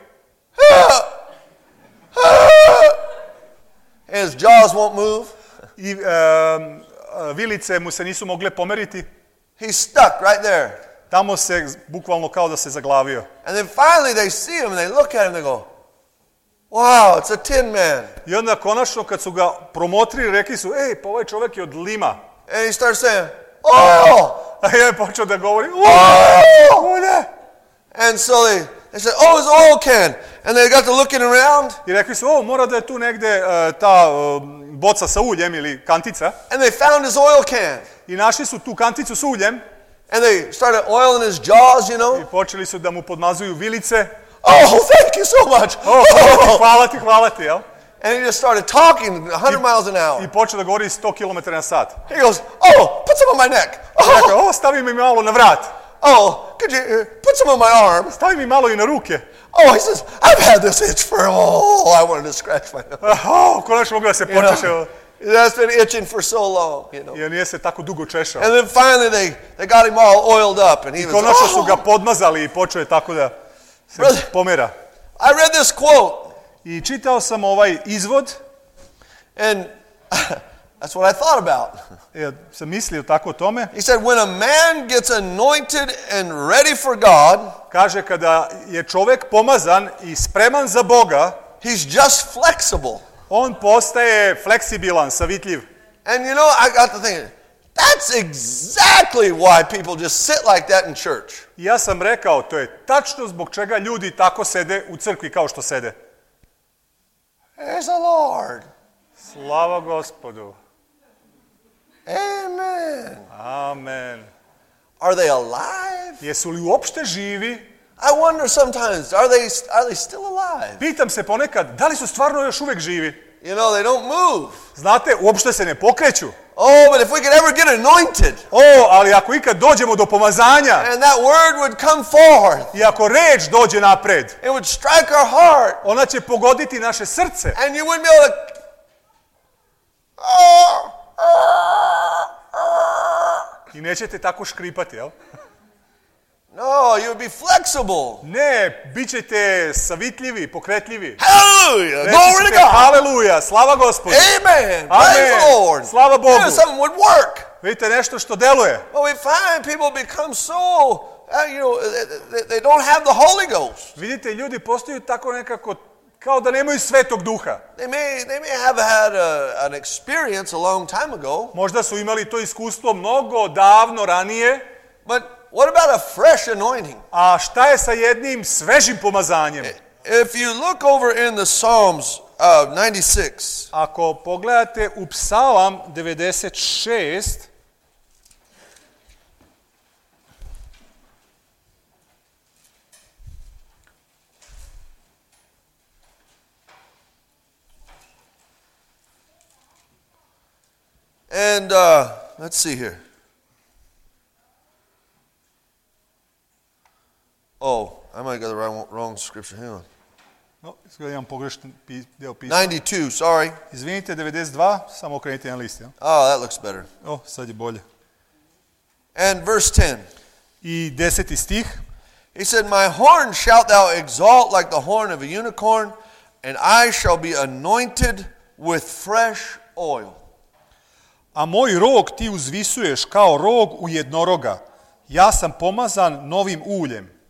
And his jaws won't move. I vilice mu se nisu mogle pomeriti. He's stuck right there. Tamo se bukvalno kao da se zaglavio. And then finally they see him and they look at him and they go, wow, it's a tin man. I onda konačno kad su ga promotrili, rekli su, pa ovaj čovjek je od lima. And he starts saying, oil! A ja je počeo da govori, ulje! And so they said, oh, it's oil can. And they got to looking around. I rekli su, mora da je tu negde ta boca sa uljem ili kantica. And they found his oil can. I našli su tu kanticu s uljem. And they started oiling his jaws, you know. I počeli su da mu podmazuju vilice. Oh, thank you so much. Hvala ti, jel? And he just started talking 100 miles an hour. I počeo da govori 100 km na sat. He goes, oh, put some on my neck. Rekao, stavi mi malo na vrat. Oh, could you put some on my arm? Stavi mi malo i na ruke. Oh, he says, I've had this itch for, I wanted to scratch my nose. Konačno mogu da se počešao. That's been itching for so long, you know. I nije se tako dugo češao. And then finally they got him all oiled up and he was, konačno su ga podmazali i počeo je tako da se pomera. I read this quote. I čitao sam ovaj izvod. And that's what I thought about. Ja sam mislio tako o tome. He said, when a man gets anointed and ready for God, kaže kada je čovjek pomazan i spreman za Boga, he's just flexible. On postaje fleksibilan, savitljiv. And you know, I got to thinking, that's exactly why people just sit like that in church. I ja sam rekao, to je tačno zbog čega ljudi tako sede u crkvi kao što sede. Praise the Lord. Slava Gospodu. Amen. Amen. Are they alive? Jesu li uopšte živi? I wonder sometimes, are they still alive? Pitam se ponekad, da li su stvarno još uvijek živi? You know, they don't move. Znate, uopšte se ne pokreću. Oh, but if we could ever get anointed. Ali ako ikad dođemo do pomazanja. And that word would come forth. I ako reč dođe napred. It would strike our heart. Ona će pogoditi naše srce. And you wouldn't be able to... I nećete tako škripati, jel? No, you would be flexible. Ne, bit ćete savitljivi, pokretljivi. Hallelujah. Reći Glory to ćete, God. haleluja, slava Gospodu. Amen. Praise the Amen. Lord. Slava Bogu. Yeah, something would work. Vidite, nešto što deluje. But we find people become so, they don't have the Holy Ghost. Vidite, ljudi postaju tako nekako, kao da nemaju Svetog Duha. They may have had an experience a long time ago. Možda su imali to iskustvo mnogo davno ranije. But what about a fresh anointing? A šta je sa jednim svežim pomazanjem? If you look over in the Psalms 96, Ako pogledate u Psalam 96, and let's see here. Oh, I might got the wrong scripture. Hang on. no, izgleda imam pogrešan deo pisma. 92, sorry. Izvinite, 92, samo okrenite jedan list. Ja? Oh, that looks better. O, sad je bolje. And verse 10. I 10. stih. He said, "My horn shalt thou exalt like the horn of a unicorn, and I shall be anointed with fresh oil." A moj rog ti uzvisuješ kao rog u jednoroga. Ja sam pomazan novim uljem.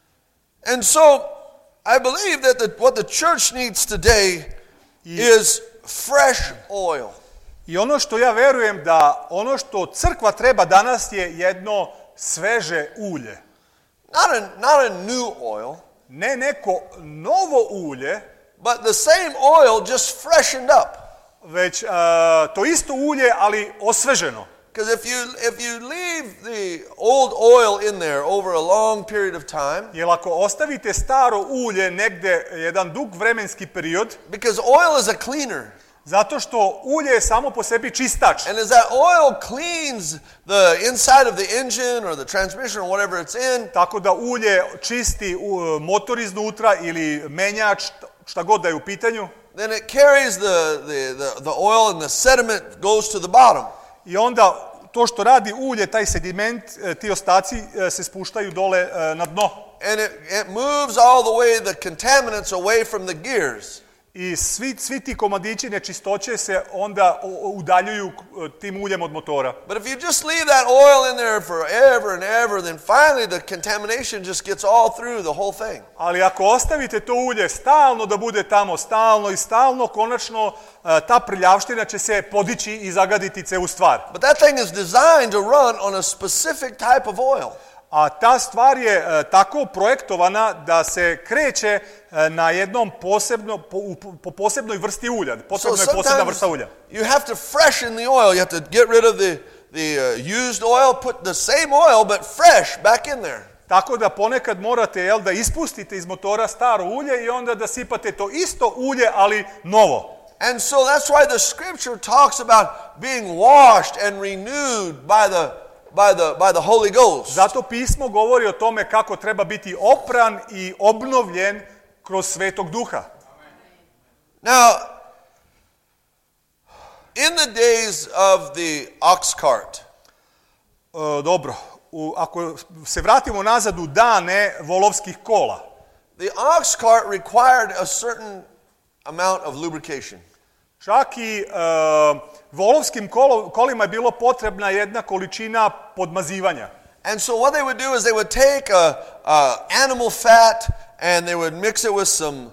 And so, I believe that what the church needs today is fresh oil. I ono što ja verujem da ono što crkva treba danas je jedno sveže ulje. Not a new oil, Ne neko novo ulje, but the same oil just freshened up. već to isto ulje, ali osveženo. Because if you leave the old oil in there over a long period of time, Jer ako ostavite staro ulje negde jedan dug vremenski period, because oil is a cleaner, zato što ulje je samo po sebi čistač. and as that oil cleans the inside of the engine or the transmission or whatever it's in, Tako da ulje čisti motor iznutra ili menjač, šta god da je u pitanju. then it carries the oil and the sediment goes to the bottom. I onda to što radi ulje, taj sediment, ti ostaci se spuštaju dole na dno. And it moves all the way the contaminants away from the gears. I svi ti komadići nečistoće se onda udaljuju tim uljem od motora. But if you just leave that oil in there forever and ever, then finally the contamination just gets all through the whole thing. Ali ako ostavite to ulje stalno da bude tamo, stalno, konačno ta prljavština će se podići i zagaditi celu stvar. But that thing is designed to run on a specific type of oil. A ta stvar je tako projektovana da se kreće na jednom po posebnoj vrsti ulja. Potrebna je posebna vrsta ulja. You have to freshen the oil. You have to get rid of the used oil, put the same oil but fresh back in there. Tako da ponekad morate da ispustite iz motora staro ulje i onda da sipate to isto ulje, ali novo. And so that's why the scripture talks about being washed and renewed by the Holy Ghost. Zato pismo govori o tome kako treba biti opran i obnovljen kroz Svetog Duha. Now, in the days of the ox cart, Dobro, ako se vratimo nazad u dane volovskih kola, the ox cart required a certain amount of lubrication. čak i volovskim kolima je bilo potrebna jedna količina podmazivanja. And so what they would do is they would take animal fat and they would mix it with some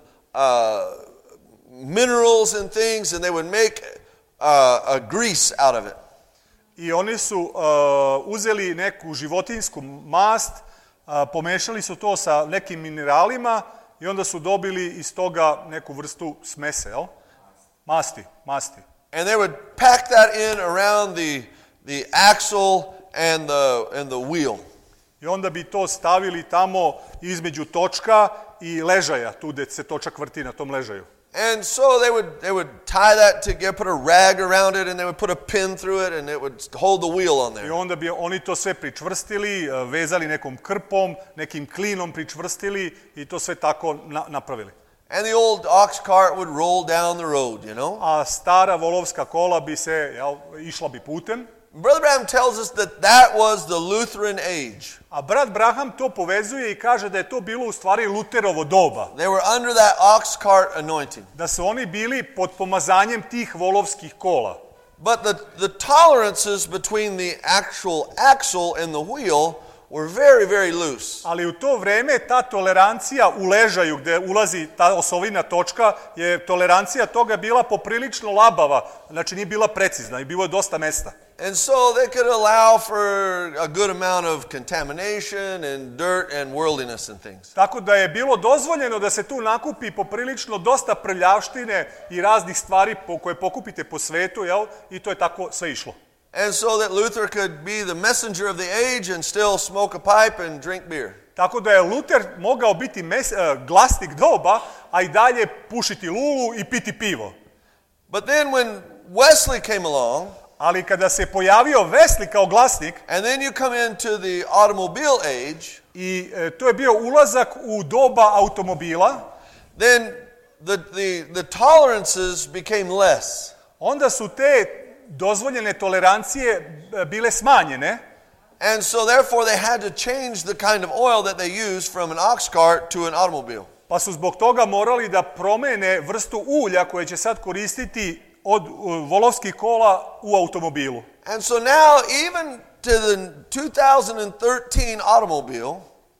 minerals and things, and they would make a grease out of it. I oni su uzeli neku životinjsku mast, pomešali su to sa nekim mineralima i onda su dobili iz toga neku vrstu smese, jel? Masti. And they would pack that in around the axle and the wheel. I onda bi to stavili tamo između točka i ležaja, tu gde se točak vrti na tom ležaju. And so they would tie that together, put a rag around it, and they would put a pin through it, and it would hold the wheel on I there. onda bi oni to sve pričvrstili, vezali nekom krpom, nekim klinom pričvrstili i to sve tako napravili. And the old ox cart would roll down the road, you know. A stara volovska kola bi se, išla bi putem. Brother Branham tells us that was the Lutheran age. A brat Branham to povezuje i kaže da je to bilo u stvari Luterovo doba. They were under that ox cart anointing. Da su oni bili pod pomazanjem tih volovskih kola. But the tolerances between the actual axle and the wheel were very, very loose. Ali u to vreme ta tolerancija u ležaju gde ulazi ta osovina točka je tolerancija toga bila poprilično labava, znači nije bila precizna i bilo je dosta mesta. And so they could allow for a good amount of contamination and dirt and worldliness and things. Tako da je bilo dozvoljeno da se tu nakupi poprilično dosta prljavštine i raznih stvari koje pokupite po svetu, jel? I to je tako sve išlo. And so that Luther could be the messenger of the age and still smoke a pipe and drink beer. Tako da je Luter mogao biti glasnik doba, a i dalje pušiti lulu i piti pivo. But then when Wesley came along, ali kada se pojavio Wesley kao glasnik, and then you come into the automobile age, i to je bio ulazak u doba automobila, then the tolerances became less. Onda su te dozvoljene tolerancije bile smanjene. And so therefore they had to change the kind of oil that they use from an ox cart to an automobile. Pa su zbog toga morali da promene vrstu ulja koje će sad koristiti od volovskih kola u automobilu. And so now even to the 2013 automobile,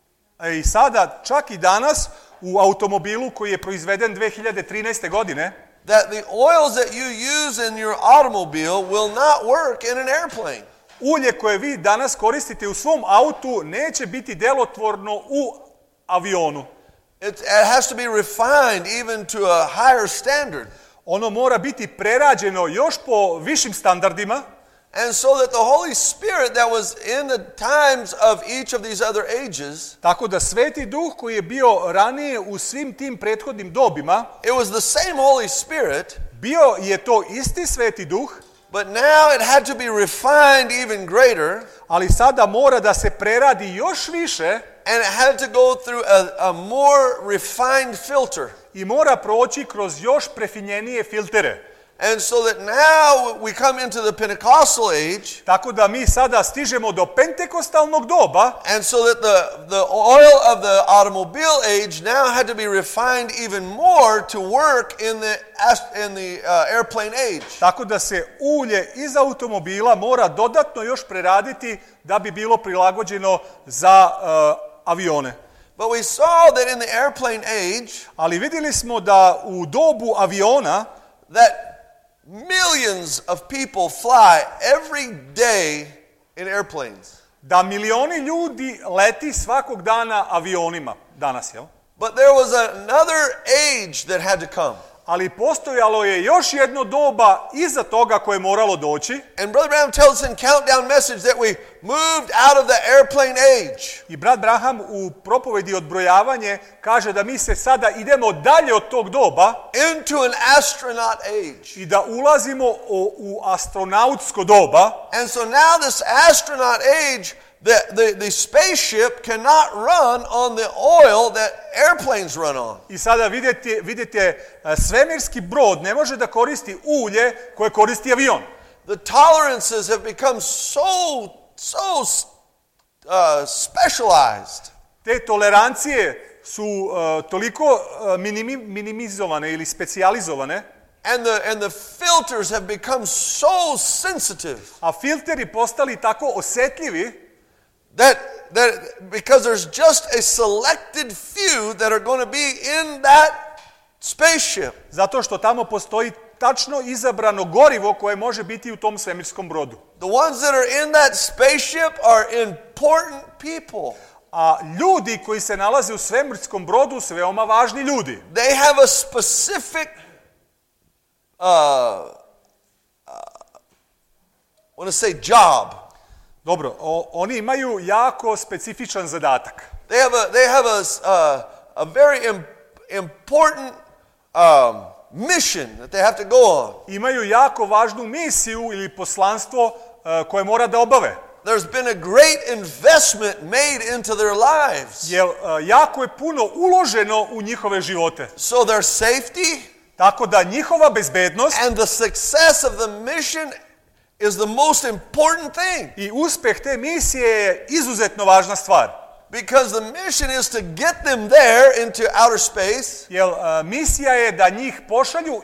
i sada čak i danas u automobilu koji je proizveden 2013. godine, that the oils that you use in your automobile will not work in an airplane. Ulje koje vi danas koristite u svom autu neće biti delotvorno u avionu. It has to be refined even to a higher standard. Ono mora biti prerađeno još po višim standardima. And so that the Holy Spirit that was in the times of each of these other ages, tako da Sveti Duh koji je bio ranije u svim tim prethodnim dobima, it was the same Holy Spirit, bio je to isti Sveti Duh, but now it had to be refined even greater, ali sada mora da se preradi još više, and it had to go through a more refined filter. I mora proći kroz još prefinjenije filtere. And so that now we come into the Pentecostal age. Tako da mi sada stižemo do pentekostalnog doba. And so that the oil of the automobile age now had to be refined even more to work in the airplane age. Tako da se ulje iz automobila mora dodatno još preraditi da bi bilo prilagođeno za avione. But we saw that in the airplane age, ali vidjeli smo da u dobu aviona, that millions of people fly every day in airplanes. Da milioni ljudi leti svakog dana avionima danas, jel? But there was another age that had to come. Ali postojalo je još jedno doba iza toga koje je moralo doći. And Brother Branham tells us in countdown message that we moved out of the airplane age. I brat Branham u propovedi odbrojavanje kaže da mi se sada idemo dalje od tog doba into an astronaut age. I da ulazimo u astronautsko doba. And so now this astronaut age, the spaceship cannot run on the oil that airplanes run on. I sada vidite svemirski brod ne može da koristi ulje koje koristi avion. The tolerances have become so specialized. Te tolerancije su toliko minimizovane ili specijalizovane. And the filters have become so sensitive. A filteri postali tako osetljivi that because there's just a selected few that are going to be in that spaceship. Zato što tamo postoji tačno izabrano gorivo koje može biti u tom svemirskom brodu. The ones that are in that spaceship are important people. A ljudi koji se nalaze u svemirskom brodu su veoma važni ljudi. They have a specific job. Dobro, oni imaju jako specifičan zadatak. They have a very important mission that they have to go on. Imaju jako važnu misiju ili poslanstvo koje mora da obave. There's been a great investment made into their lives. Jer jako je puno uloženo u njihove živote. So their safety, tako da njihova bezbednost and the success of the mission is the most important thing. I uspeh te misije je izuzetno važna stvar. Because the mission is to get them there into outer space. Jer misija je da njih pošalju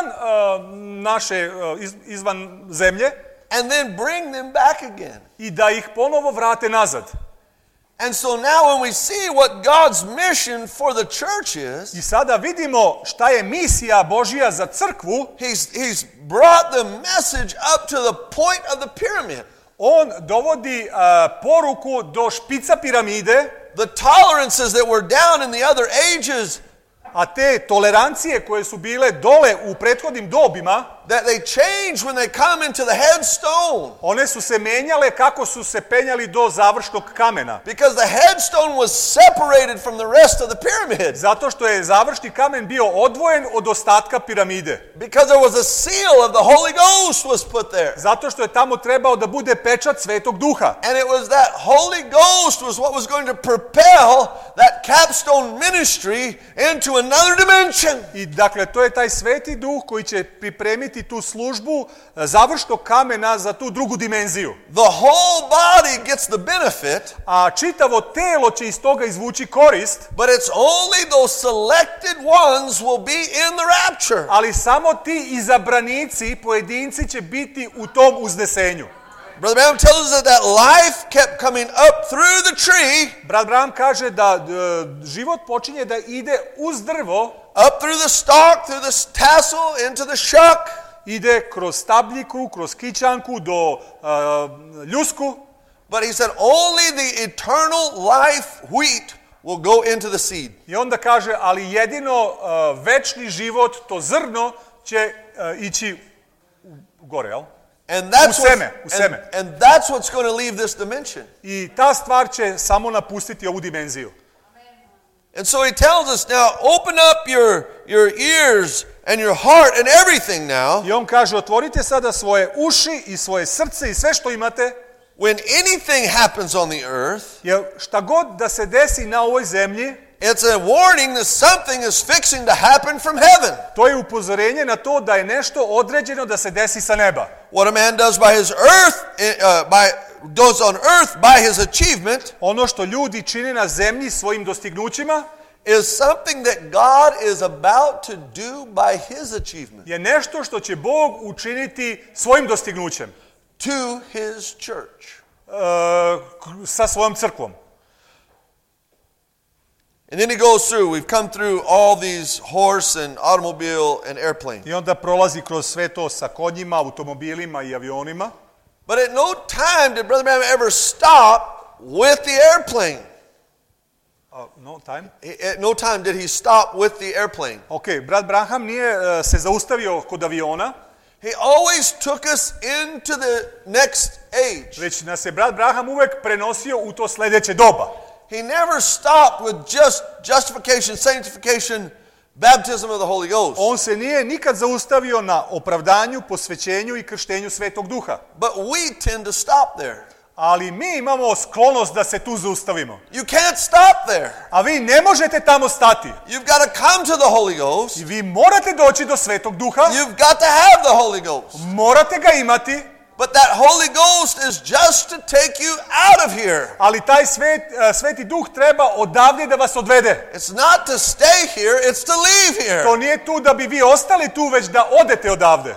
izvan zemlje And then bring them back again. i da ih ponovo vrate nazad. And so now when we see what God's mission for the church is, I sada vidimo šta je misija Božja za crkvu. He's brought the message up to the point of the pyramid. On dovodi poruku do špica piramide. The tolerances that were down in the other ages, A te tolerancije koje su bile dole u prethodnim dobima, that they change when they come into the headstone. one su se menjale kako su se penjali do završnog kamena. Because the headstone was separated from the rest of the pyramid. Zato što je završni kamen bio odvojen od ostatka piramide. Because there was a seal of the Holy Ghost was put there. Zato što je tamo trebao da bude pečat Svetog Duha. And it was that Holy Ghost was what was going to propel that capstone ministry into another dimension. I dakle, to je taj Sveti Duh koji će pripremiti tu službu završnog kamena za tu drugu dimenziju. The whole body gets the benefit, A čitavo telo će iz toga izvući korist, but it's only those selected ones will be in the rapture. ali samo ti izabranici, pojedinci će biti u tom uznesenju. Brother Branham tells us that life kept coming up through the tree, Brat Branham kaže da život počinje da ide uz drvo, up through the stalk, through the tassel, into the shuck. ide kroz stabljiku, kroz kićanku do ljusku, But he said only the eternal life wheat will go into the seed. i onda kaže, ali jedino večni život, to zrno, će ići gore, jel? And that's U seme. and that's what's going to leave this dimension. I ta stvar će samo napustiti ovu dimenziju. And so he tells us now, open up your ears and your heart and everything now. I on kaže, otvorite sada svoje uši i svoje srce i sve što imate, When anything happens on the earth, jer šta god da se desi na ovoj zemlji, it's a warning that something is fixing to happen from heaven. to je upozorenje na to da je nešto određeno da se desi sa neba. What a man does by his does on earth by his achievement Ono što ljudi čine na zemlji svojim dostignućima is something that God is about to do by his achievement je nešto što će Bog učiniti svojim dostignućem, to his church. sa svojom crkvom. And then he goes through, we've come through all these horse and automobile and airplane. I onda prolazi kroz sve to sa konjima, automobilima i avionima. But at no time did Brother Branham ever stop with the airplane. No time. At no time did he stop with the airplane. Ok, brat Branham nije se zaustavio kod aviona, He always took us into the next age. već nas je brat Branham uvek prenosio u to sljedeće doba. He never stopped with just justification, sanctification, baptism of the Holy Ghost. On se nije nikad zaustavio na opravdanju, posvećenju i krštenju Svetog Duha. But we tend to stop there. Ali mi imamo sklonost da se tu zaustavimo. You can't stop there. A vi ne možete tamo stati. You've got to come to the Holy Ghost. I vi morate doći do Svetog Duha. You've got to have the Holy Ghost. Morate ga imati. But that Holy Ghost is just to take you out of here. Ali taj Sveti Duh treba odavde da vas odvede. It's not to stay here, it's to leave here. To nije tu da bi vi ostali tu, već da odete odavde.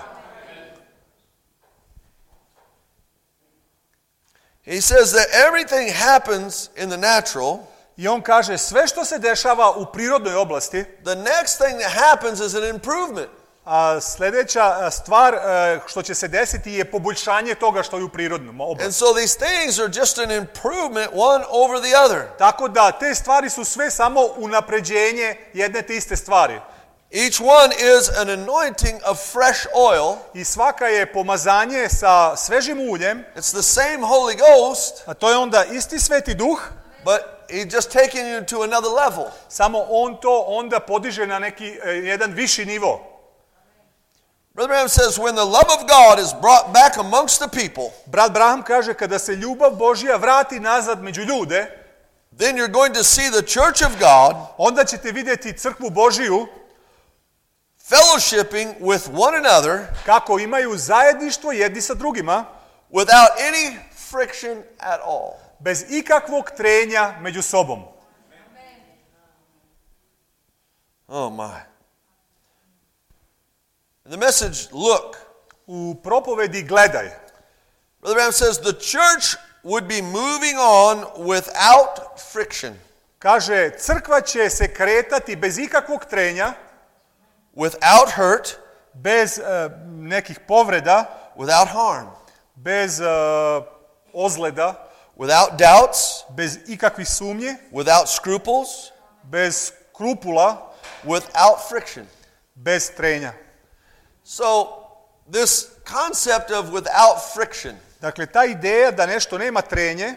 He says that everything happens in the natural. I on kaže, sve što se dešava u prirodnoj oblasti, The next thing that happens is an improvement. a sljedeća stvar što će se desiti je poboljšanje toga što je u prirodnom oblasti. And so these things are just an improvement one over the other. Tako da te stvari su sve samo unapređenje jedne te iste stvari. Each one is an anointing of fresh oil. I svaka je pomazanje sa svežim uljem, It's the same Holy Ghost, a to je onda isti Sveti Duh, but he's just taking you to another level. samo on to onda podiže na neki jedan viši nivo. Brother Branham says, when the love of God is brought back amongst the people, Brat Branham kaže, kada se ljubav Božja vrati nazad među ljude, then you're going to see the church of God onda ćete vidjeti crkvu Božiju fellowshipping with one another kako imaju zajedništvo jedni sa drugima, without any friction at all. bez ikakvog trenja među sobom. Oh my. In the message, look, U propovedi gledaj. Brother Branham says the church would be moving on without friction, Kaže, crkva će se kretati bez ikakvog trenja, without hurt, bez nekih povreda, without harm, bez ozleda, without doubts, bez ikakvih sumnji, without scruples, bez skrupula, without friction. bez trenja. So this concept of without friction, Dakle, ta ideja da nešto nema trenje,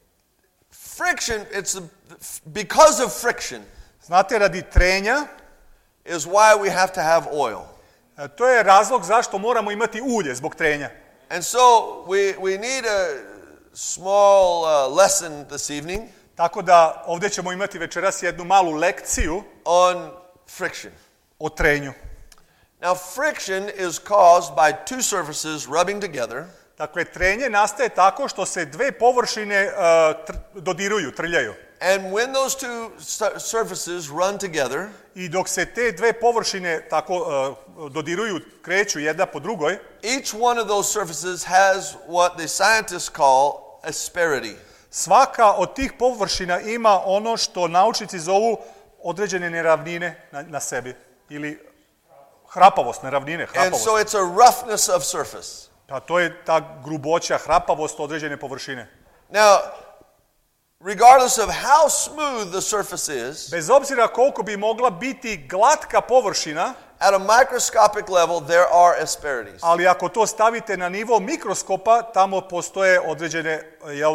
because of friction znate, radi trenja, is why we have to have oil. to je razlog zašto moramo imati ulje, zbog trenja. And so we need a small lesson this evening Tako da ovdje ćemo imati večeras jednu malu lekciju on friction. o trenju. Now, friction is caused by two surfaces rubbing together, Dakle, trenje nastaje tako što se dve površine dodiruju, trljaju. and when those two surfaces run together, I dok se te dve površine tako dodiruju, kreću jedna po drugoj, each one of those surfaces has what the scientists call asperity. svaka od tih površina ima ono što naučnici zovu određene neravnine na sebi. Ili hrapavost, neravnine, And hrapavost. so it's a roughness of surface. Pa to je ta gruboća, hrapavost određene površine. Now, regardless of how smooth the surface is, Bez obzira koliko bi mogla biti glatka površina, at a microscopic level there are asperities. ali ako to stavite na nivo mikroskopa, tamo postoje određene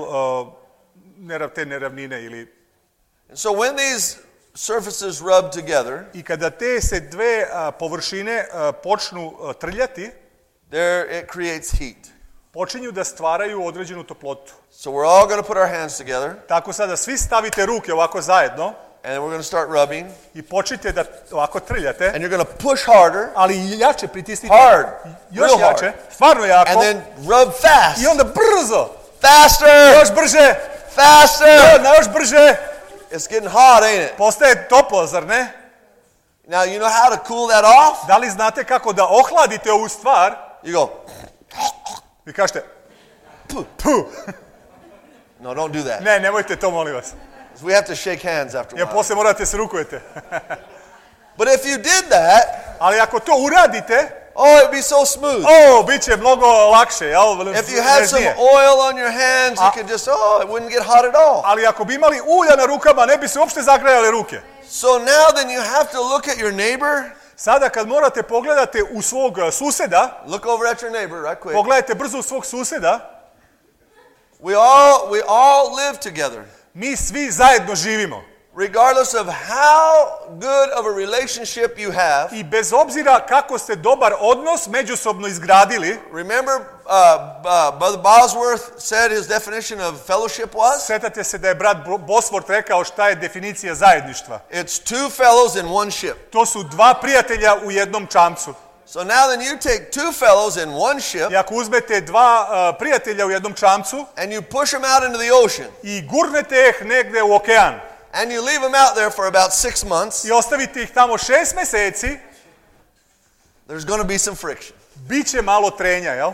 te neravnine ili... And so when these surfaces rub together, I kada te se dve površine počnu trljati, there it creates heat. počinju da stvaraju određenu toplotu. So we're all going to put our hands together, Tako sada svi stavite ruke ovako zajedno and we're going to start rubbing, i počnite da ovako trljate, and you're going to push harder, ali jače pritisnite. hard, Još real jače, hard, stvarno jako. and then rub fast, I onda brzo, faster, još brže, faster. još brže. It's getting hot, ain't it? Postaje toplo, zar ne? Now, you know how to cool that off? Da li znate kako da ohladite ovu stvar? You go, Vi kažete, puh. no, don't do that. Ne, nemojte to, molim vas. We have to shake hands after a Jer while. poslije morate se rukujete. But if you did that, Ali ako to uradite, oh, it'd be so smooth. bit će mnogo lakše, jel? If you had some Nežnije. oil on your hands, you could just, it wouldn't get hot at all. Ali ako bi imali ulja na rukama, ne bi se uopšte zagrejale ruke. So now then you have to look at your neighbor. Sada kad morate pogledate u svog suseda, Look over at your neighbor right quick. pogledajte brzo u svog suseda, We all live together. mi svi zajedno živimo. Regardless of how good of a relationship you have. I bez obzira kako ste dobar odnos međusobno izgradili, Remember Brother Bosworth said his definition of fellowship was? sjećate se da je brat Bosworth rekao šta je definicija zajedništva. It's two fellows in one ship. To su dva prijatelja u jednom čamcu. So now then you take two fellows in one ship I ako uzmete dva prijatelja u jednom čamcu and you push them out into the ocean i gurnete ih negde u okean and you leave them out there for about 6 months, i ostavite ih tamo 6 mjeseci, there's going to be some friction. bit će malo trenja, jel?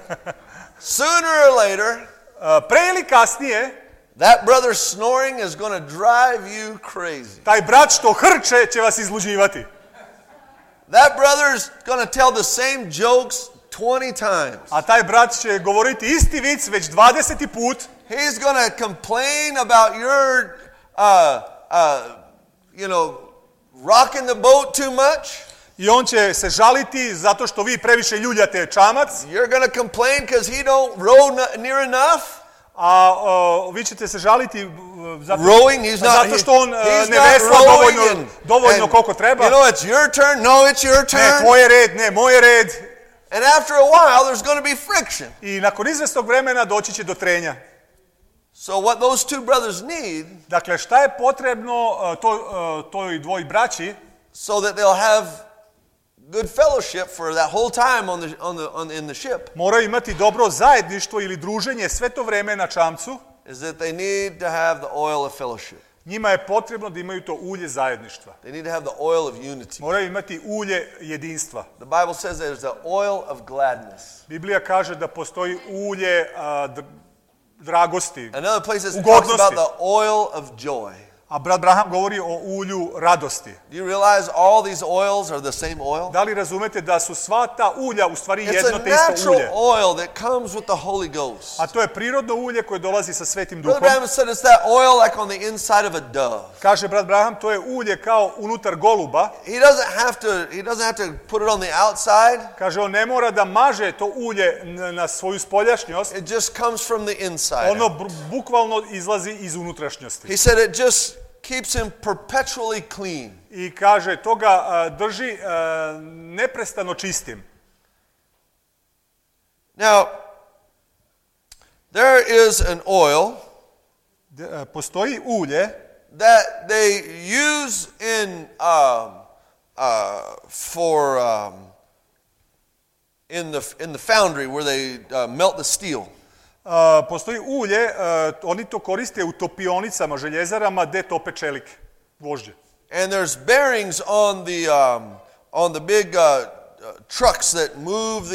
Sooner or later, Pre ili kasnije, that brother's snoring is going to drive you crazy. taj brat što hrče će vas izluđivati. That brother's going to tell the same jokes 20 times. A taj brat će govoriti isti vic već 20. put. He's going to complain about your, rocking the boat too much. I on će se žaliti zato što vi previše ljuljate čamac. You're going to complain because he don't row near enough. A vi ćete se žaliti zato što on ne vesla dovoljno koliko treba. You know, it's your turn. No, it's your turn. Ne, tvoj red, ne, moj red. And after a while, there's going to be friction. I nakon izvesnog vremena doći će do trenja. So what those two brothers need, dakle, šta je potrebno toj dvoji braći, so that they'll have good fellowship for that whole time in the ship moraju imati dobro zajedništvo ili druženje sve to vreme na čamcu, is that they need to have the oil of fellowship. njima je potrebno da imaju to ulje zajedništva. They need to have the oil of unity. Moraju imati ulje jedinstva. The Bible says there's the oil of gladness. Biblija kaže da postoji ulje dragosti, Another place talks ugodnosti. about the oil of joy. A brat Braham govori o ulju radosti. Do you realize all these oils are the same oil? Da li razumete da su sva ta ulja u stvari It's jedno a te isto natural ulje? oil that comes with the Holy Ghost. A to je prirodno ulje koje dolazi sa Svetim Brother Duhom. Branham said it's that oil like on the inside of a dove. Kaže brat Braham, to je ulje kao unutar goluba. He doesn't have to put it on the outside. Kaže, on ne mora da maže to ulje na svoju spoljašnjost. It just comes from the inside. Ono bukvalno izlazi iz unutrašnjosti. He said it just keeps him perpetually clean. I kaže, to ga drži neprestano čistim. Now, there is an oil Postoji ulje that they use in in the foundry where they melt the steel. Postoji ulje, oni to koriste u topionicama, željezarama, gde tope čelike, gvožđe. And there's bearings on the big trucks that move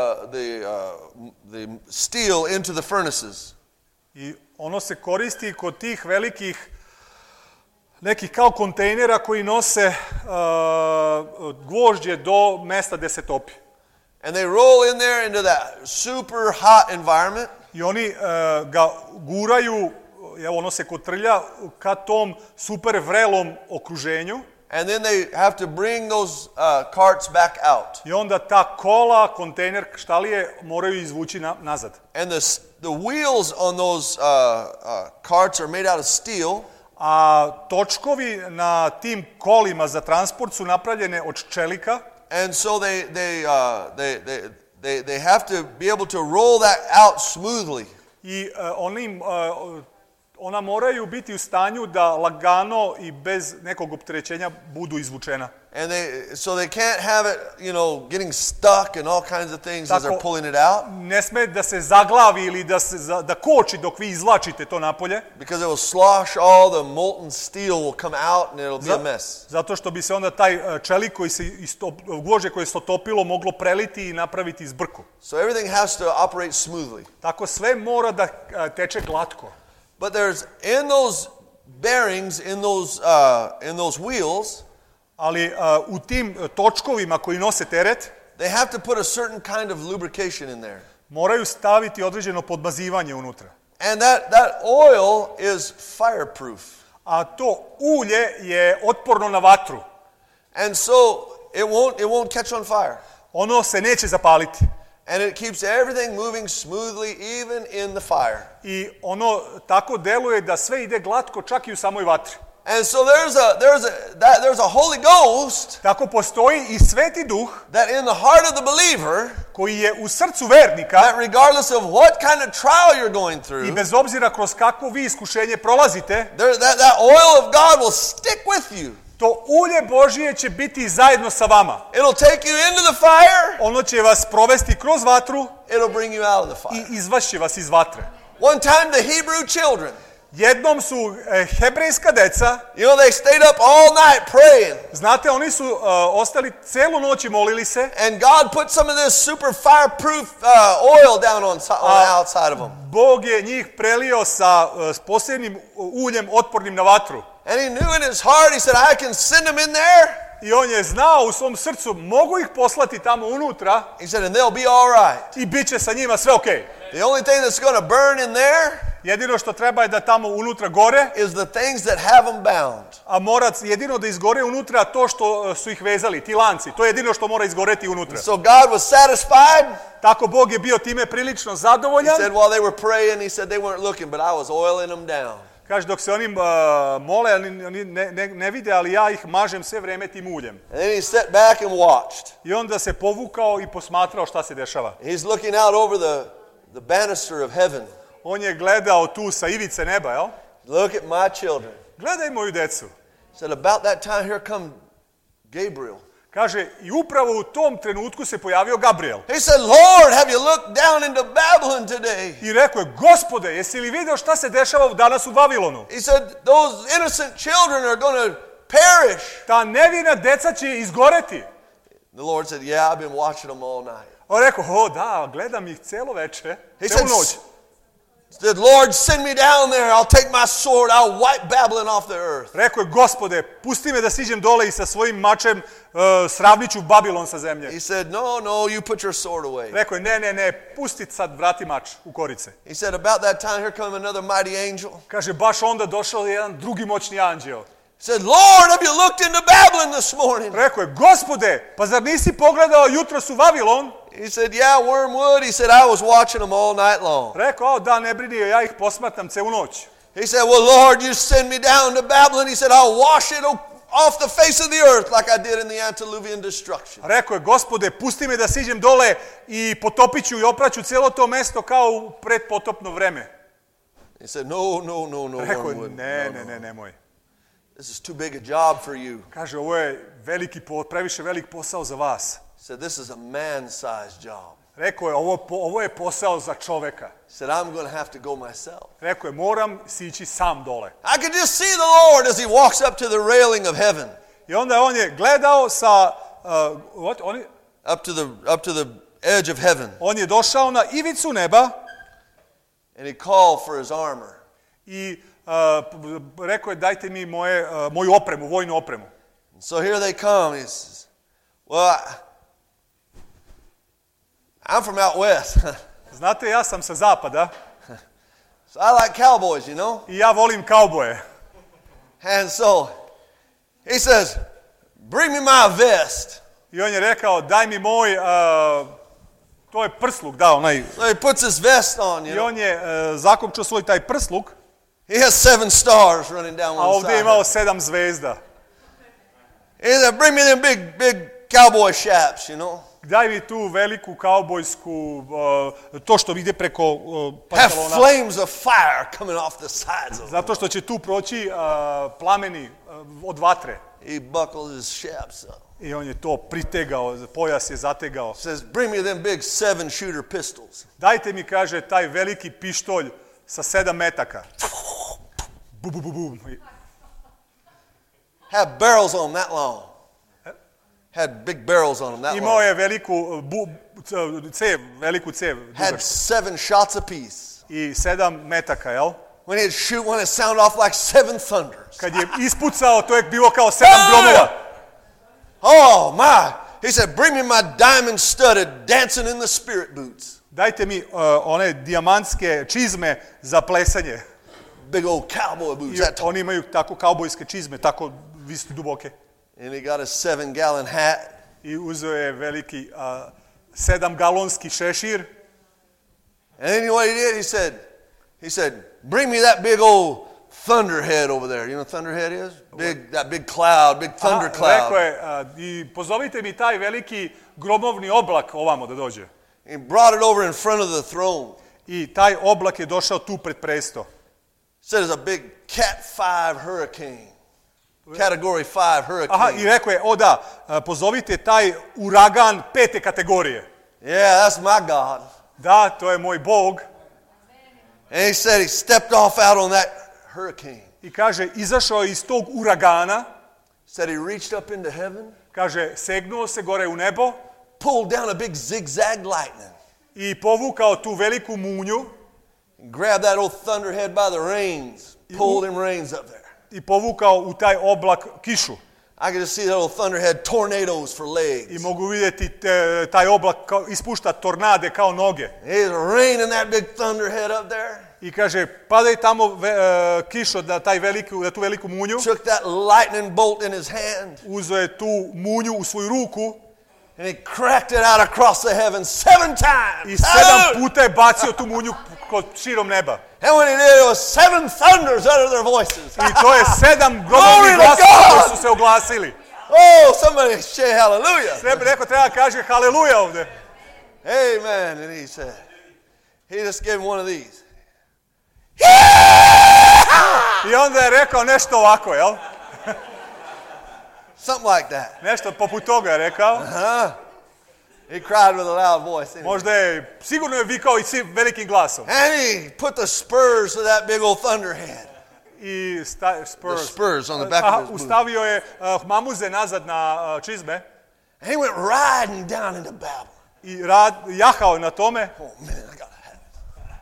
the steel into the furnaces. I ono se koristi kod tih velikih, nekih kao kontejnera koji nose gvožđe do mesta gde se topi. And they roll in there into that super hot environment. I oni ga guraju, evo ono se kotrlja ka tom super vrelom okruženju. And then they have to bring those carts back out. I onda ta kola, kontejner, štalije moraju izvući nazad. And the wheels on those carts are made out of steel. A točkovi na tim kolima za transport su napravljene od čelika. And so they have to be able to roll that out smoothly. I ona moraju biti u stanju da lagano i bez nekog opterećenja budu izvučena. And so they can't have it, getting stuck and all kinds of things as they're pulling it out. Ne sme da se zaglavi ili da koči dok vi izvlačite to napolje. Because it will slosh, all the molten steel will come out and it'll be a mess. Zato što bi se onda taj čelik koji se gvožđe koje se otopilo moglo preliti i napraviti zbrku. So everything has to operate smoothly. Tako sve mora da teče glatko. But there's in those bearings, in those wheels, ali u tim točkovima koji nose teret, they have to put a certain kind of lubrication in there. Moraju staviti određeno podmazivanje unutra. And that oil is fireproof. A to ulje je otporno na vatru. And so it won't catch on fire. Ono se neće zapaliti. And it keeps everything moving smoothly even in the fire. I ono tako deluje da sve ide glatko čak i u samoj vatri. And so there's a Holy Ghost. Tako postoji i Sveti Duh that in the heart of the believer, koji je u srcu vernika, that regardless of what kind of trial you're going through, i bez obzira kroz kakvo vi iskušenje prolazite, that oil of God will stick with you. To ulje Božije će biti zajedno sa vama. It'll take you into the fire. Ono će vas provesti kroz vatru. It'll bring you out of the fire. I izvašće vas iz vatre. One time the Hebrew children, jednom su hebrejska deca, they stayed up all night praying. Znate, oni su ostali celu noć i molili se. And God put some of this super fireproof oil down on the outside of them. Bog je njih prelio sa posebnim uljem otpornim na vatru. And he knew in his heart, he said, I can send them in there. I on je znao u svom srcu, mogu ih poslati tamo unutra. He said, and they'll be all right. I bit će sa njima sve okej. The only thing that's going to burn in there, jedino što treba je da tamo unutra gore, is the things that have them bound. A mora jedino da izgore unutra to što su ih vezali, ti lanci. To je jedino što mora izgoreti unutra. So God was satisfied. Tako Bog je bio time prilično zadovoljan. He said while they were praying, he said they weren't looking, but I was oiling them down. Kaže, dok se oni mole, oni ne vide, ali ja ih mažem sve vreme tim uljem. And then he sat back and watched. I onda se povukao i posmatrao šta se dešava. He's looking out over the banister of heaven. On je gledao tu sa ivice neba, jel? Look at my children. Gledaj moju decu. He said, about that time here come Gabriel. Kaže, i upravo u tom trenutku se pojavio Gabriel. He said, Lord, have you looked down into Babylon today? I rekao je, Gospode, jesi li video šta se dešava danas u Vavilonu? He said, those innocent children are going to perish. Ta nevina deca će izgoreti. The Lord said, yeah, I've been watching them all night. On rekao, da, gledam ih celo veče, He celu said, noć. Said, Lord, send me down there. I'll take my sword. I'll wipe Babylon off the earth. Rekao je, Gospode, pusti me da siđem dole i sa svojim mačem sravniću Babilon sa zemlje. He said, no, you put your sword away. Rekao je, ne, pusti sad, vrati mač u korice. He said, about that time, here come another mighty angel. Kaže, baš onda došao jedan drugi moćni anđeo. He said, Lord, have you looked into Babylon this morning? Rekao je, Gospode, pa zar nisi pogledao jutros u Vavilon? He said, yeah, Wormwood. He said, I was watching them all night long. Rekao, da, ne brini, ja ih posmatram celu noć. He said, well, Lord, you send me down to Babylon. He said, I'll wash it off the face of the earth like I did in the antediluvian destruction. Rekao je, Gospode, pusti me da siđem dole i potopiću i opraću cijelo to mesto kao u predpotopno vreme. He said, no, Rekao je, Wormwood. nemoj. This is too big a job for you. Kaže, ovo je previše velik posao za vas. He said, this is a man-sized job. Rekao je, ovo je posao za čoveka. He said, I'm going to have to go myself. Rekao je, moram sići sam dole. I could just see the Lord as he walks up to the railing of heaven. I onda on je gledao sa... Up to the edge of heaven. On je došao na ivicu neba. And he called for his armor. I rekao je, dajte mi moju opremu, vojnu opremu. So here they come. He says, well, I'm from out west. Znate, ja sam sa zapada. So I like cowboys, you know. I ja volim kauboje. And so he says, bring me my vest. I on je rekao, daj mi moj, to je prsluk, da, onaj. So he puts his vest on, you I know. on je zakopčao svoj taj prsluk. He has 7 stars running down A one ovdje je side. imao 7 zvezda. He said, bring me them big cowboy chaps, you know. Daj mi tu veliku kaubojsku, to što ide preko Have pantalona. flames of fire coming off the sides of them. Zato što će tu proći plameni od vatre. He buckles his chaps up. I on je to pritegao, pojas je zategao. Says, bring me them big 7-shooter pistols. Dajte mi, kaže, taj veliki pištolj sa 7 metaka. Bum. Had barrels on them that long. Had big barrels on them that Imao long. je veliku cev. Had dugačku. 7 shots apiece. I 7 metaka, jel? When he'd shoot one, it sounded off like 7 thunders. Kad je ispucao, to je bilo kao 7 gromova. Oh my! He said, bring me my diamond-studded dancing in the spirit boots. Dajte mi one dijamantske čizme za plesanje. Big old cowboy boots. I That tall. oni imaju tako kaubojske čizme, tako duboke. And he got a 7-gallon hat. I uzeo je veliki 7-galonski šešir. And then what he did, he said, bring me that big old thunderhead over there. You know what thunderhead is? That big cloud, big thunder cloud. Rekao je, i pozovite mi taj veliki gromovni oblak ovamo da dođe. He brought it over in front of the throne. I taj oblak je došao tu pred presto. Said it's a big Cat 5 hurricane. Category 5 hurricane. Aha, i rekao je, pozovite taj uragan 5. kategorije. Yeah, that's my God. Da, to je moj Bog. And he said he stepped off out on that hurricane. I kaže, izašao je iz tog uragana. Said he reached up into heaven. Kaže, segnuo se gore u nebo. Pulled down a big zigzag lightning. I povukao tu veliku munju. Grabbed that old thunderhead by the reins. Pulled him reins up there. I povukao u taj oblak kišu. I could just see that old thunderhead tornadoes for legs. I mogu vidjeti taj oblak ispušta tornade kao noge. He's raining that big thunderhead up there. I kaže, padaj tamo kišo na tu veliku munju. Took that lightning bolt in his hand. Uzeo je tu munju u svoju ruku. And he cracked it out across the heavens 7 times. I 7 puta je bacio tu munju širom neba. And when he did, it was 7 thunders out of their voices. I to je 7 grobovnih glasova koji su se oglasili. Oh, somebody say hallelujah. Sve neko treba kaže haleluja ovde. Amen. And he said, he just gave him one of these. I onda je rekao nešto ovako, jel? Something like that. Nešto poput toga je rekao. He cried with a loud voice. Možda je, sigurno je vikao i velikim glasom. And he put the spurs to that big old thunderhead. I The spurs on the back of his boot. ustavio je mamuze nazad na čizme. And he went riding down into Babylon. I jahao na tome. Oh man, I gotta have it.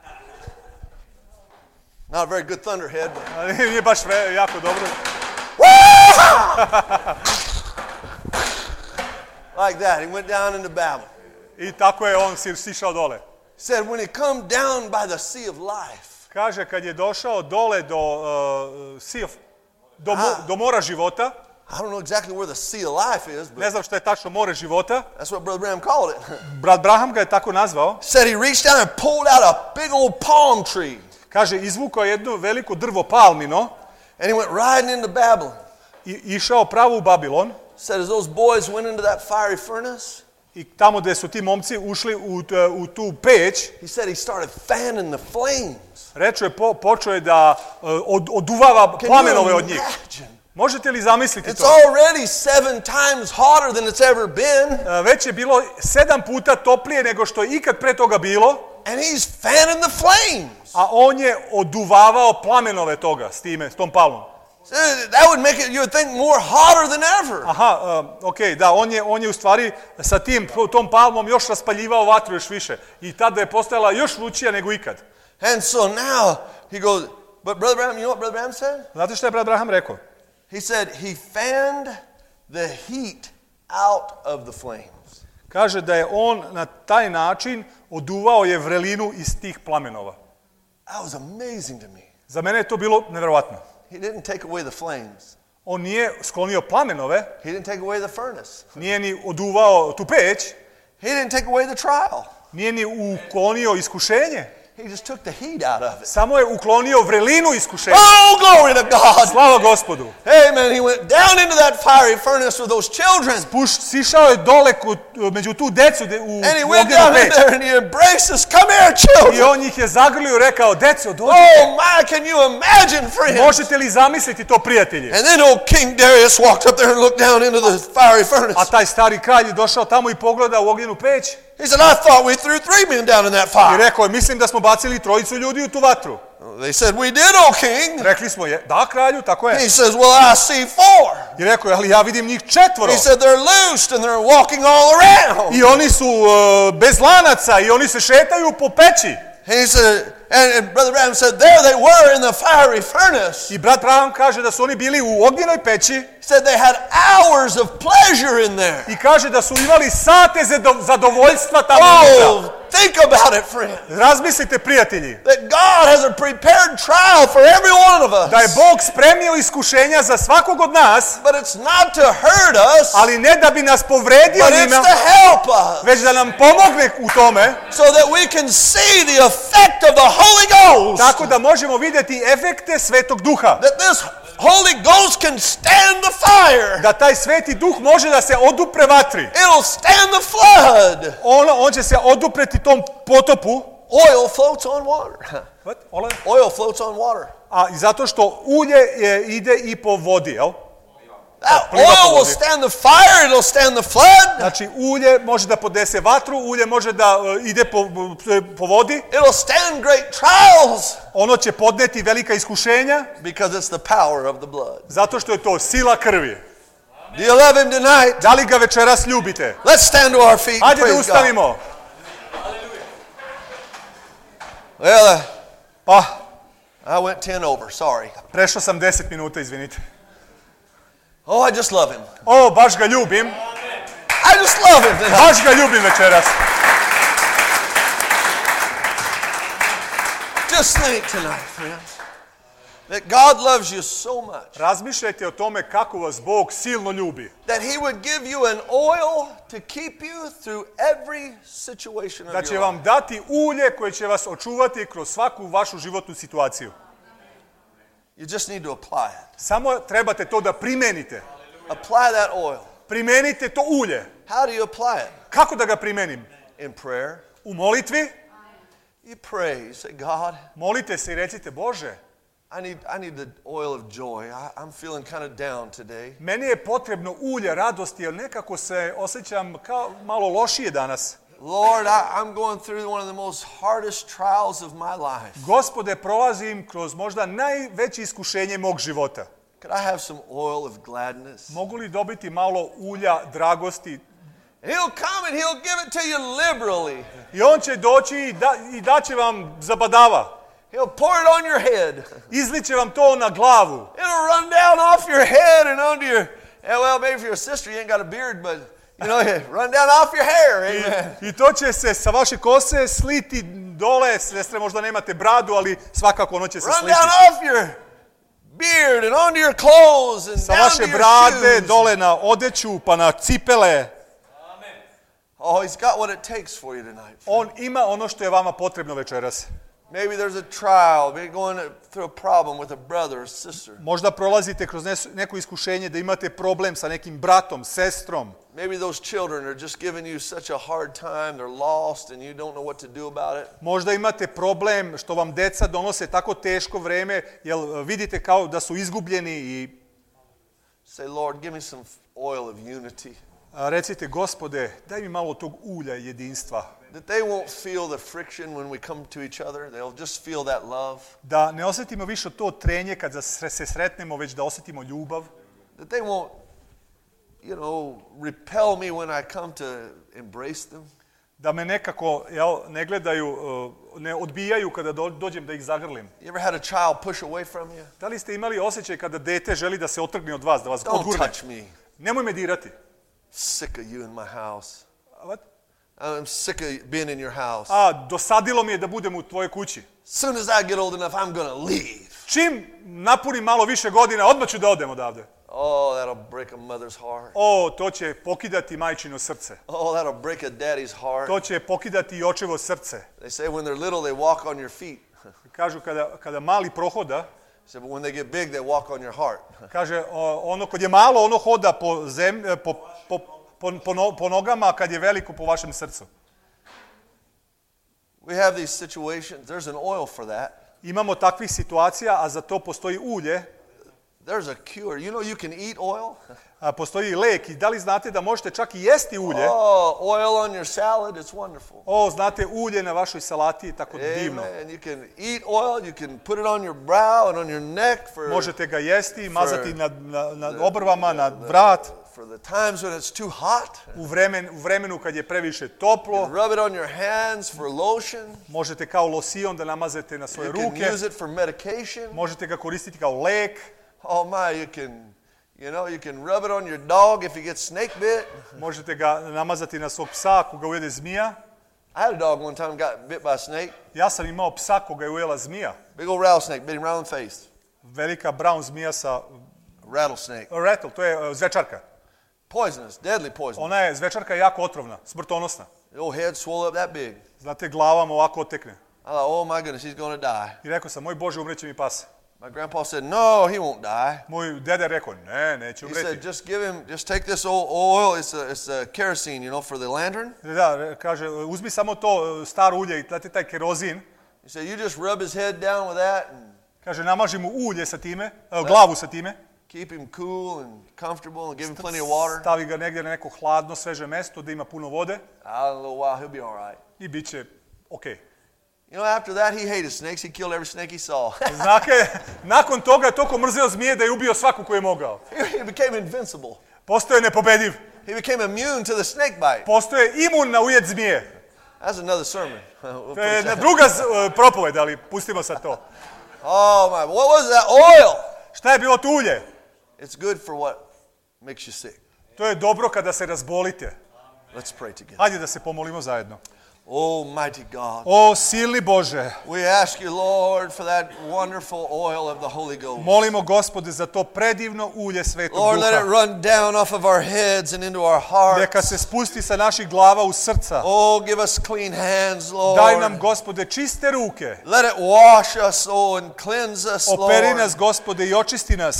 Not a very good thunderhead, but Ali nije baš jako dobro. like that, he went down into Babylon. I tako je on sišao dole. Said when he come down by the sea of life. Kaže kad je došao dole do mora života. I don't know exactly where the sea of life is, but Ne znam što je tačno more života. that's what Brother Branham called it. Brat Branham ga je tako nazvao. Said he reached down and pulled out a big old palm tree. Kaže izvukao jedno veliko drvo palmino. And he went riding into Babylon. I išao pravo u Babilon. Said as those boys went into that fiery furnace. I tamo gdje su ti momci ušli u tu peć. He said he started fanning the flames. Reče je počeo je da oduvava plamenove od njih. Imagine? Možete li zamisliti It's to? already 7 times hotter than it's ever been. Već je bilo 7 puta toplije nego što je ikad pre toga bilo. And he's fanning the flames. A on je oduvavao plamenove toga s tom palmom. That would make it, you would think, more hotter than ever. Aha, da, on je u stvari sa tom palmom još raspaljivao vatru još više. I tada je postajala još vrućija nego ikad. And so now he goes, but Brother Branham, you know what Brother Branham said? Znate što je brat Branham rekao? He said he fanned the heat out of the flames. Kaže da je on na taj način oduvao je vrelinu iz tih plamenova. That was amazing to me. Za mene je to bilo nevjerovatno. He didn't take away the flames. On nije sklonio plamenove, He didn't take away the furnace. nije ni oduvao tu peć, He didn't take away the trial. nije ni uklonio iskušenje. He just took the heat out of it. Samo je uklonio vrelinu iskušenja. Oh, glory to God. Slava Gospodu. Amen. He went down into that fiery furnace with those children. Sišao je dole među tu decu u And he went ognjenu down in peć. there and he embraced us. Come here, I children. on ih je zagrlio i rekao, deco, dođite. Oh my, can you imagine, friends? Možete li zamisliti to, prijatelji? And then old King Darius walked up there and looked down into the fiery furnace. A taj stari kralj je došao tamo i pogledao u ognjenu peć. He said, I thought we threw 3 men down in that I fire. rekao je, mislim da smo bacili 3 ljudi u tu vatru. They said, we did, O king. Rekli smo, da kralju, tako je. He says, well, I see 4. I rekao je, ali ja vidim njih 4. He said, they're loosed and they're walking all around. I oni su bez lanaca i oni se šetaju po peći. He said, and Brother Branham said, there they were in the fiery furnace. I brat Branham kaže da su oni bili u ognjenoj peći. He said they had hours of pleasure in there. I kaže da su imali sate zadovoljstva tamo Oh, unutra. think about it, friend. Razmislite, prijatelji, That God has a prepared trial for every one of us. da je Bog spremio iskušenja za svakog od nas, But it's not to hurt us, ali ne da bi nas povredio but it's njima, to help us. već da nam pomogne u tome, So that we can see the effect of the Holy Ghost. tako da možemo vidjeti efekte Svetog Duha. That this Holy Ghost can stand the fire. Da taj Sveti Duh može da se odupre vatri. It'll stand the flood. On će se odupreti tom potopu. Oil floats on water. Oil floats on water. A i zato što ulje ide i po vodi, jel? That oil will stand the fire, it'll stand the flood. Znači ulje može da podnese vatru, ulje može da ide po vodi. It'll stand great trials. Ono će podneti velika iskušenja. Because it's the power of the blood. Zato što je to sila krvi. Do you love him tonight? Da li ga večeras ljubite? Let's stand to our feet. Hajde da Praise God. ustanimo. Well, Pa, I went 10 over, sorry. prešao sam 10 minuta, izvinite. Oh, I just love him. O, baš ga ljubim. I just love him tonight. Baš ga ljubim večeras. Just think tonight, friends, that God loves you so much Razmišljajte o tome kako vas Bog silno ljubi. that he would give you an oil to keep you through every situation of Da će your life. vam dati ulje koje će vas očuvati kroz svaku vašu životnu situaciju. You just need to apply it. Samo trebate to da primenite. Apply that oil. Primenite to ulje. How do you apply it? Kako da ga primenim? In prayer. U molitvi. You pray. You say, God, Molite se i recite, Bože, I need the oil of joy. I'm feeling kind of down today. Meni je potrebno ulje radosti, jer nekako se osjećam kao malo lošije danas. Lord, I'm going through one of the most hardest trials of my life. Gospode, prolazim kroz možda najveće iskušenje mog života. Could I have some oil of gladness? Mogu li dobiti malo ulja dragosti? And he'll come and he'll give it to you liberally. I on će doći i daće vam zabadava. He'll pour it on your head. Izliće vam to na glavu. It'll run down off your head and onto your, well, maybe for your sister, you ain't got a beard, but, you know, run down off your hair. Amen. I to će se sa vaše kose sliti dole. Sestre, možda nemate bradu, ali svakako ono će se Run sliti. down off your beard and onto your clothes and Sa down vaše to your brade shoes. dole na odeću, pa na cipele. Oh, he's got what it takes for you tonight. On ima ono što je vama potrebno večeras. Maybe there's a trial, maybe going through a problem with a brother or sister. Možda prolazite kroz neko iskušenje da imate problem sa nekim bratom, sestrom. Maybe those children are just giving you such a hard time, they're lost and you don't know what to do about it. Možda imate problem što vam deca donose tako teško vreme, jer vidite kao da su izgubljeni i Say, Lord, give me some oil of unity. Recite, Gospode, daj mi malo tog ulja jedinstva. That they won't feel the friction when we come to each other. They'll just feel that love. Da ne osjetimo više to trenje kad se sretnemo, već da osjetimo ljubav. That they won't, you know, repel me when I come to embrace them. Da me nekako ne gledaju, ne odbijaju kada dođem da ih zagrlim. You ever had a child push away from you? Da li ste imali osjećaj kada dete želi da se otrgne od vas, da vas odgurne? Don't touch me. Nemoj me dirati. Sick of you in my house. What? I'm sick of being in your house. Dosadilo mi je da budem u tvojoj kući. Soon as I get old enough, I'm going to leave. Čim napunim malo više godina, odmah ću da odem odavde. Oh, that'll break a mother's heart. To će pokidati majčino srce. Oh, that'll break a daddy's heart. To će pokidati i očevo srce. They say when they're little, they walk on your feet. Kažu kada mali prohoda, But when they get big, they walk on your heart. kaže, ono kad je malo, ono hoda po nogama, a kad je veliko po vašem srcu. We have these situations. There's an oil for that. Imamo takvih situacija, a za to postoji ulje. There's a cure. You know you can eat oil? Postoji lek i da li znate da možete čak i jesti ulje? Oh, oil on your salad, it's wonderful. Znate, ulje na vašoj salati je tako divno. Amen. You can eat oil, you can put it on your brow and on your neck for Možete ga jesti, mazati na obrvama, na vrat. For the times when it's too hot. U vremenu kad je previše toplo. Rub it on your hands for lotion. Možete kao losion da namazete na svoje ruke. You can use it for medication. Možete ga koristiti kao lek. Oh my, you can rub it on your dog if he gets snake bit. Možete ga namazati na svog psa ako ga ujede zmija. I had a dog one time got bit by a snake. Ja sam imao psa koga je ujela zmija. Big old rattlesnake bit him right on the face. Velika brown zmija sa Rattlesnake. rattle, to je zvečarka. Poisonous, deadly poisonous. Ona je zvečarka jako otrovna, smrtonosna. The old head swole up that big. Znate, glava mu ovako otekne. I thought, oh my goodness, he's going to die. I rekao sam, moj Bože, umreće mi pas. My grandpa said, no, he won't die. Moj deda je rekao, neće He said, umreti. just take this old oil. It's a kerosene, for the lantern. Da, kaže, uzmi samo to staro ulje i dati taj kerozin. He said, you just rub his head down with that and Kaže, namaži mu ulje sa time, glavu sa time. keep him cool and comfortable and give him plenty of water. Stavi ga negdje na neko hladno, sveže mesto da ima puno vode In a little while, he'll be all right. i bit će okej. You know, after that, he hated snakes. He killed every snake he saw. Znate, nakon toga je toliko mrzeo zmije da je ubio svaku koju je mogao. He became invincible. Postoje nepobediv. He became immune to the snake bite. Postoje imun na ujed zmije. That's another sermon. We'll put To je it jedna down. druga propoved, ali pustimo sad to. Oh my, what was that oil? Šta je bilo to ulje? It's good for what makes you sick. To je dobro kada se razbolite. Let's pray together. Hajde da se pomolimo zajedno. Oh, mighty God. O, silni Bože, We ask you, Lord, for that wonderful oil of the Holy Ghost. molimo Gospode za to predivno ulje Svetog Lord, let it Duha. run down off of our heads and into our hearts. Neka se spusti sa naših glava u srca. Oh, give us clean hands, Lord. Daj nam, Gospode, čiste ruke. Let it wash us, and cleanse us, Operi Lord. nas, Gospode, i očisti nas.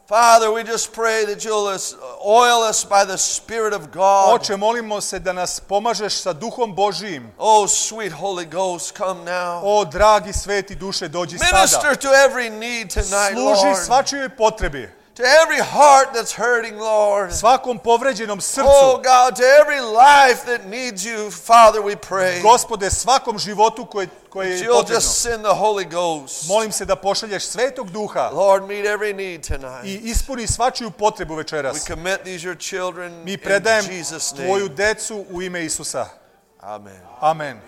Father, we just pray that you'll oil us by the Spirit of God. Oče, molimo se da nas pomažeš sa Duhom Božijim. Oh, sweet Holy Ghost, come now. O, dragi sveti duše, dođi sada. Minister to every need tonight, Služi Lord. svačijoj potrebi. To every heart that's hurting, Lord. Svakom povređenom srcu. Oh, God, to every life that needs you, Father, we pray. Gospode, svakom životu koje je You'll potrebno. just send the Holy Ghost. Molim se da pošalješ Svetog Duha Lord, meet every need tonight. i ispuni svačiju potrebu We večeras. commit these your children Mi in predajem Jesus' tvoju name. decu u ime Isusa. Amen. Amen.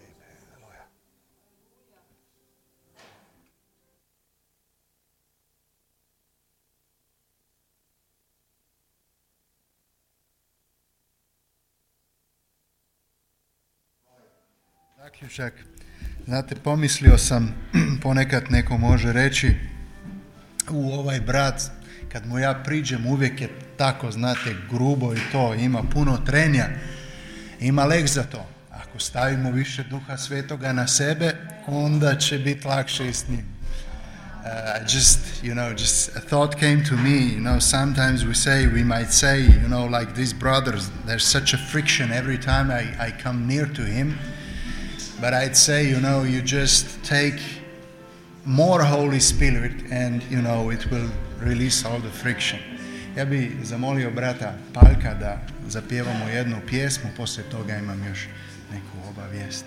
Zaključak. Znate, pomislio sam, ponekad neko može reći, ovaj brat, kad mu ja priđem, uvijek je tako, znate, grubo i to, ima puno trenja, ima lek za to. Ako stavimo više Duha Svetoga na sebe, onda će biti lakše i s njim. Just a thought came to me, sometimes we might say, like these brothers, there's such a friction every time I come near to him. But I'd say, you just take more Holy Spirit and, it will release all the friction. Ja bi zamolio brata Paljka da zapjevamo jednu pjesmu, poslije toga imam još neku obavijest.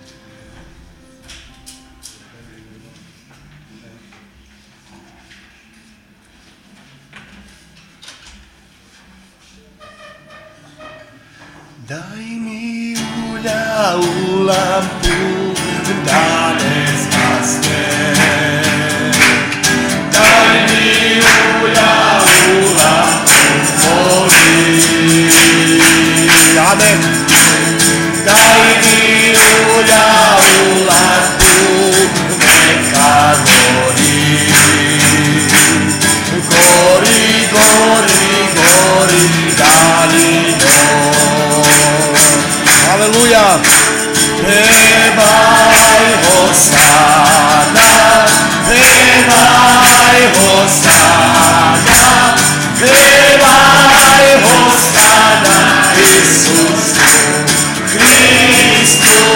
Daj mi ulja u lampu da ne zgasne. Daj mi ulja u lampu, molim. Amen. Daj mi ulja u lampu, neka gori. Gori, gori, gori, dalino. Aleluja! Pevaj Hosana, pevaj Hosana, pevaj Hosana Isusu Hristu.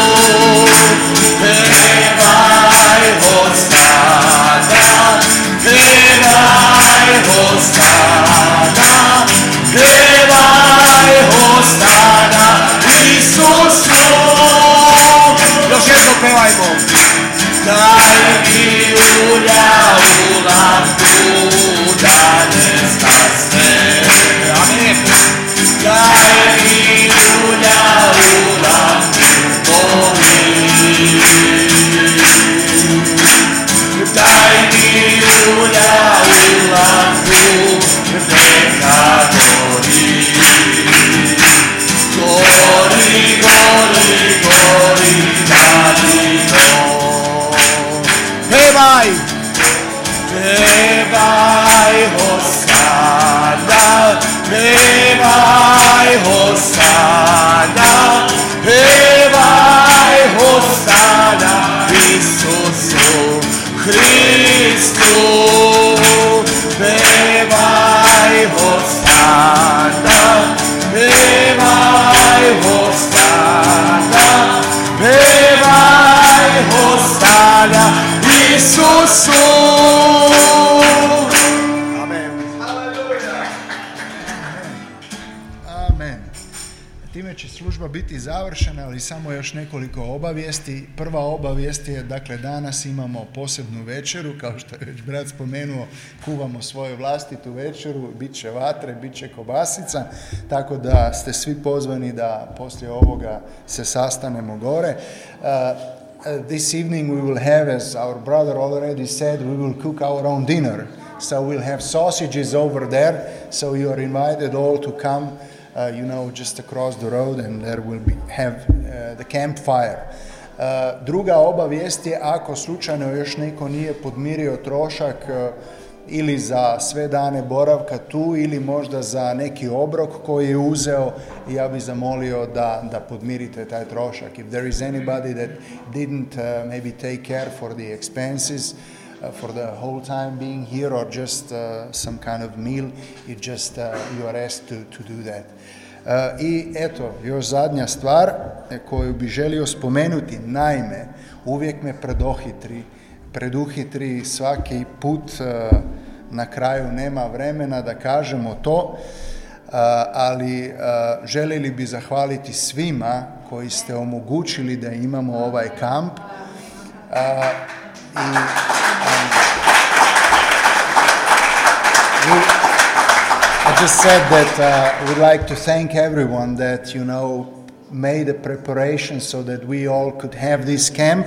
Pevaj Hosana, pevaj Hosana, pevaj Hosana Isusu. Još jedno pevajmo. Daj mi ulja u lampu da ne zgasne. Amen. Daj mi ulja u lampu, molim. Daj mi ulja u lampu, neka gori. Gori, gori, gori, dalino. Pevaj! Pevaj Hosana, pevaj Hosana, pevaj Hosana Isusu Hristu. Pevaj Hosana, pevaj Hosana, pevaj Hosana Isusu. Amen. Amen. Time će služba biti završena, ali samo još nekoliko obavijesti. Prva obavijest je, dakle, danas imamo posebnu večeru, kao što je već brat spomenuo, kuvamo svoju vlastitu večeru, bit će vatre, bit će kobasica, tako da ste svi pozvani da poslije ovoga se sastanemo gore. This evening we will have, as our brother already said, we will cook our own dinner. So we'll have sausages over there, so you are invited all to come. Just across the road, and there will have the campfire. Druga obavijest je, ako slučajno još neko nije podmirio trošak ili za sve dane boravka tu, ili možda za neki obrok koji je uzeo, ja bih zamolio da podmirite taj trošak. If there is anybody that didn't maybe take care for the expenses, for the whole time being here, or just some kind of meal, it just you are asked to do that. I eto, još zadnja stvar koju bi želio spomenuti, naime, uvijek me preduhitri svaki put, na kraju nema vremena da kažemo to, ali željeli bi zahvaliti svima koji ste omogućili da imamo ovaj kamp. I just said that we'd like to thank everyone that, made a preparation so that we all could have this camp.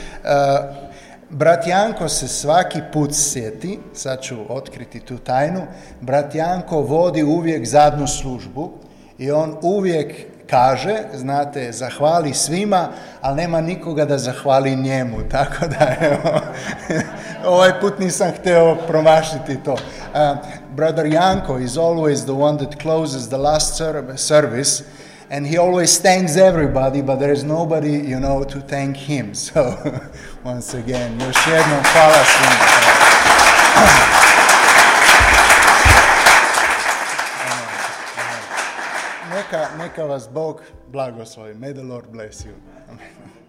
Brat Janko se svaki put sjeti, sad ću otkriti tu tajnu, brat Janko vodi uvijek zadnju službu i on uvijek kaže, znate, zahvali svima, ali nema nikoga da zahvali njemu, tako da evo, ovaj put nisam htio promašiti to. Brother Janko is always the one that closes the last service, and he always thanks everybody, but there is nobody, to thank him. So, once again, još jednom hvala svima. Neka vas Bog blagoslovi. May the Lord bless you. Amen.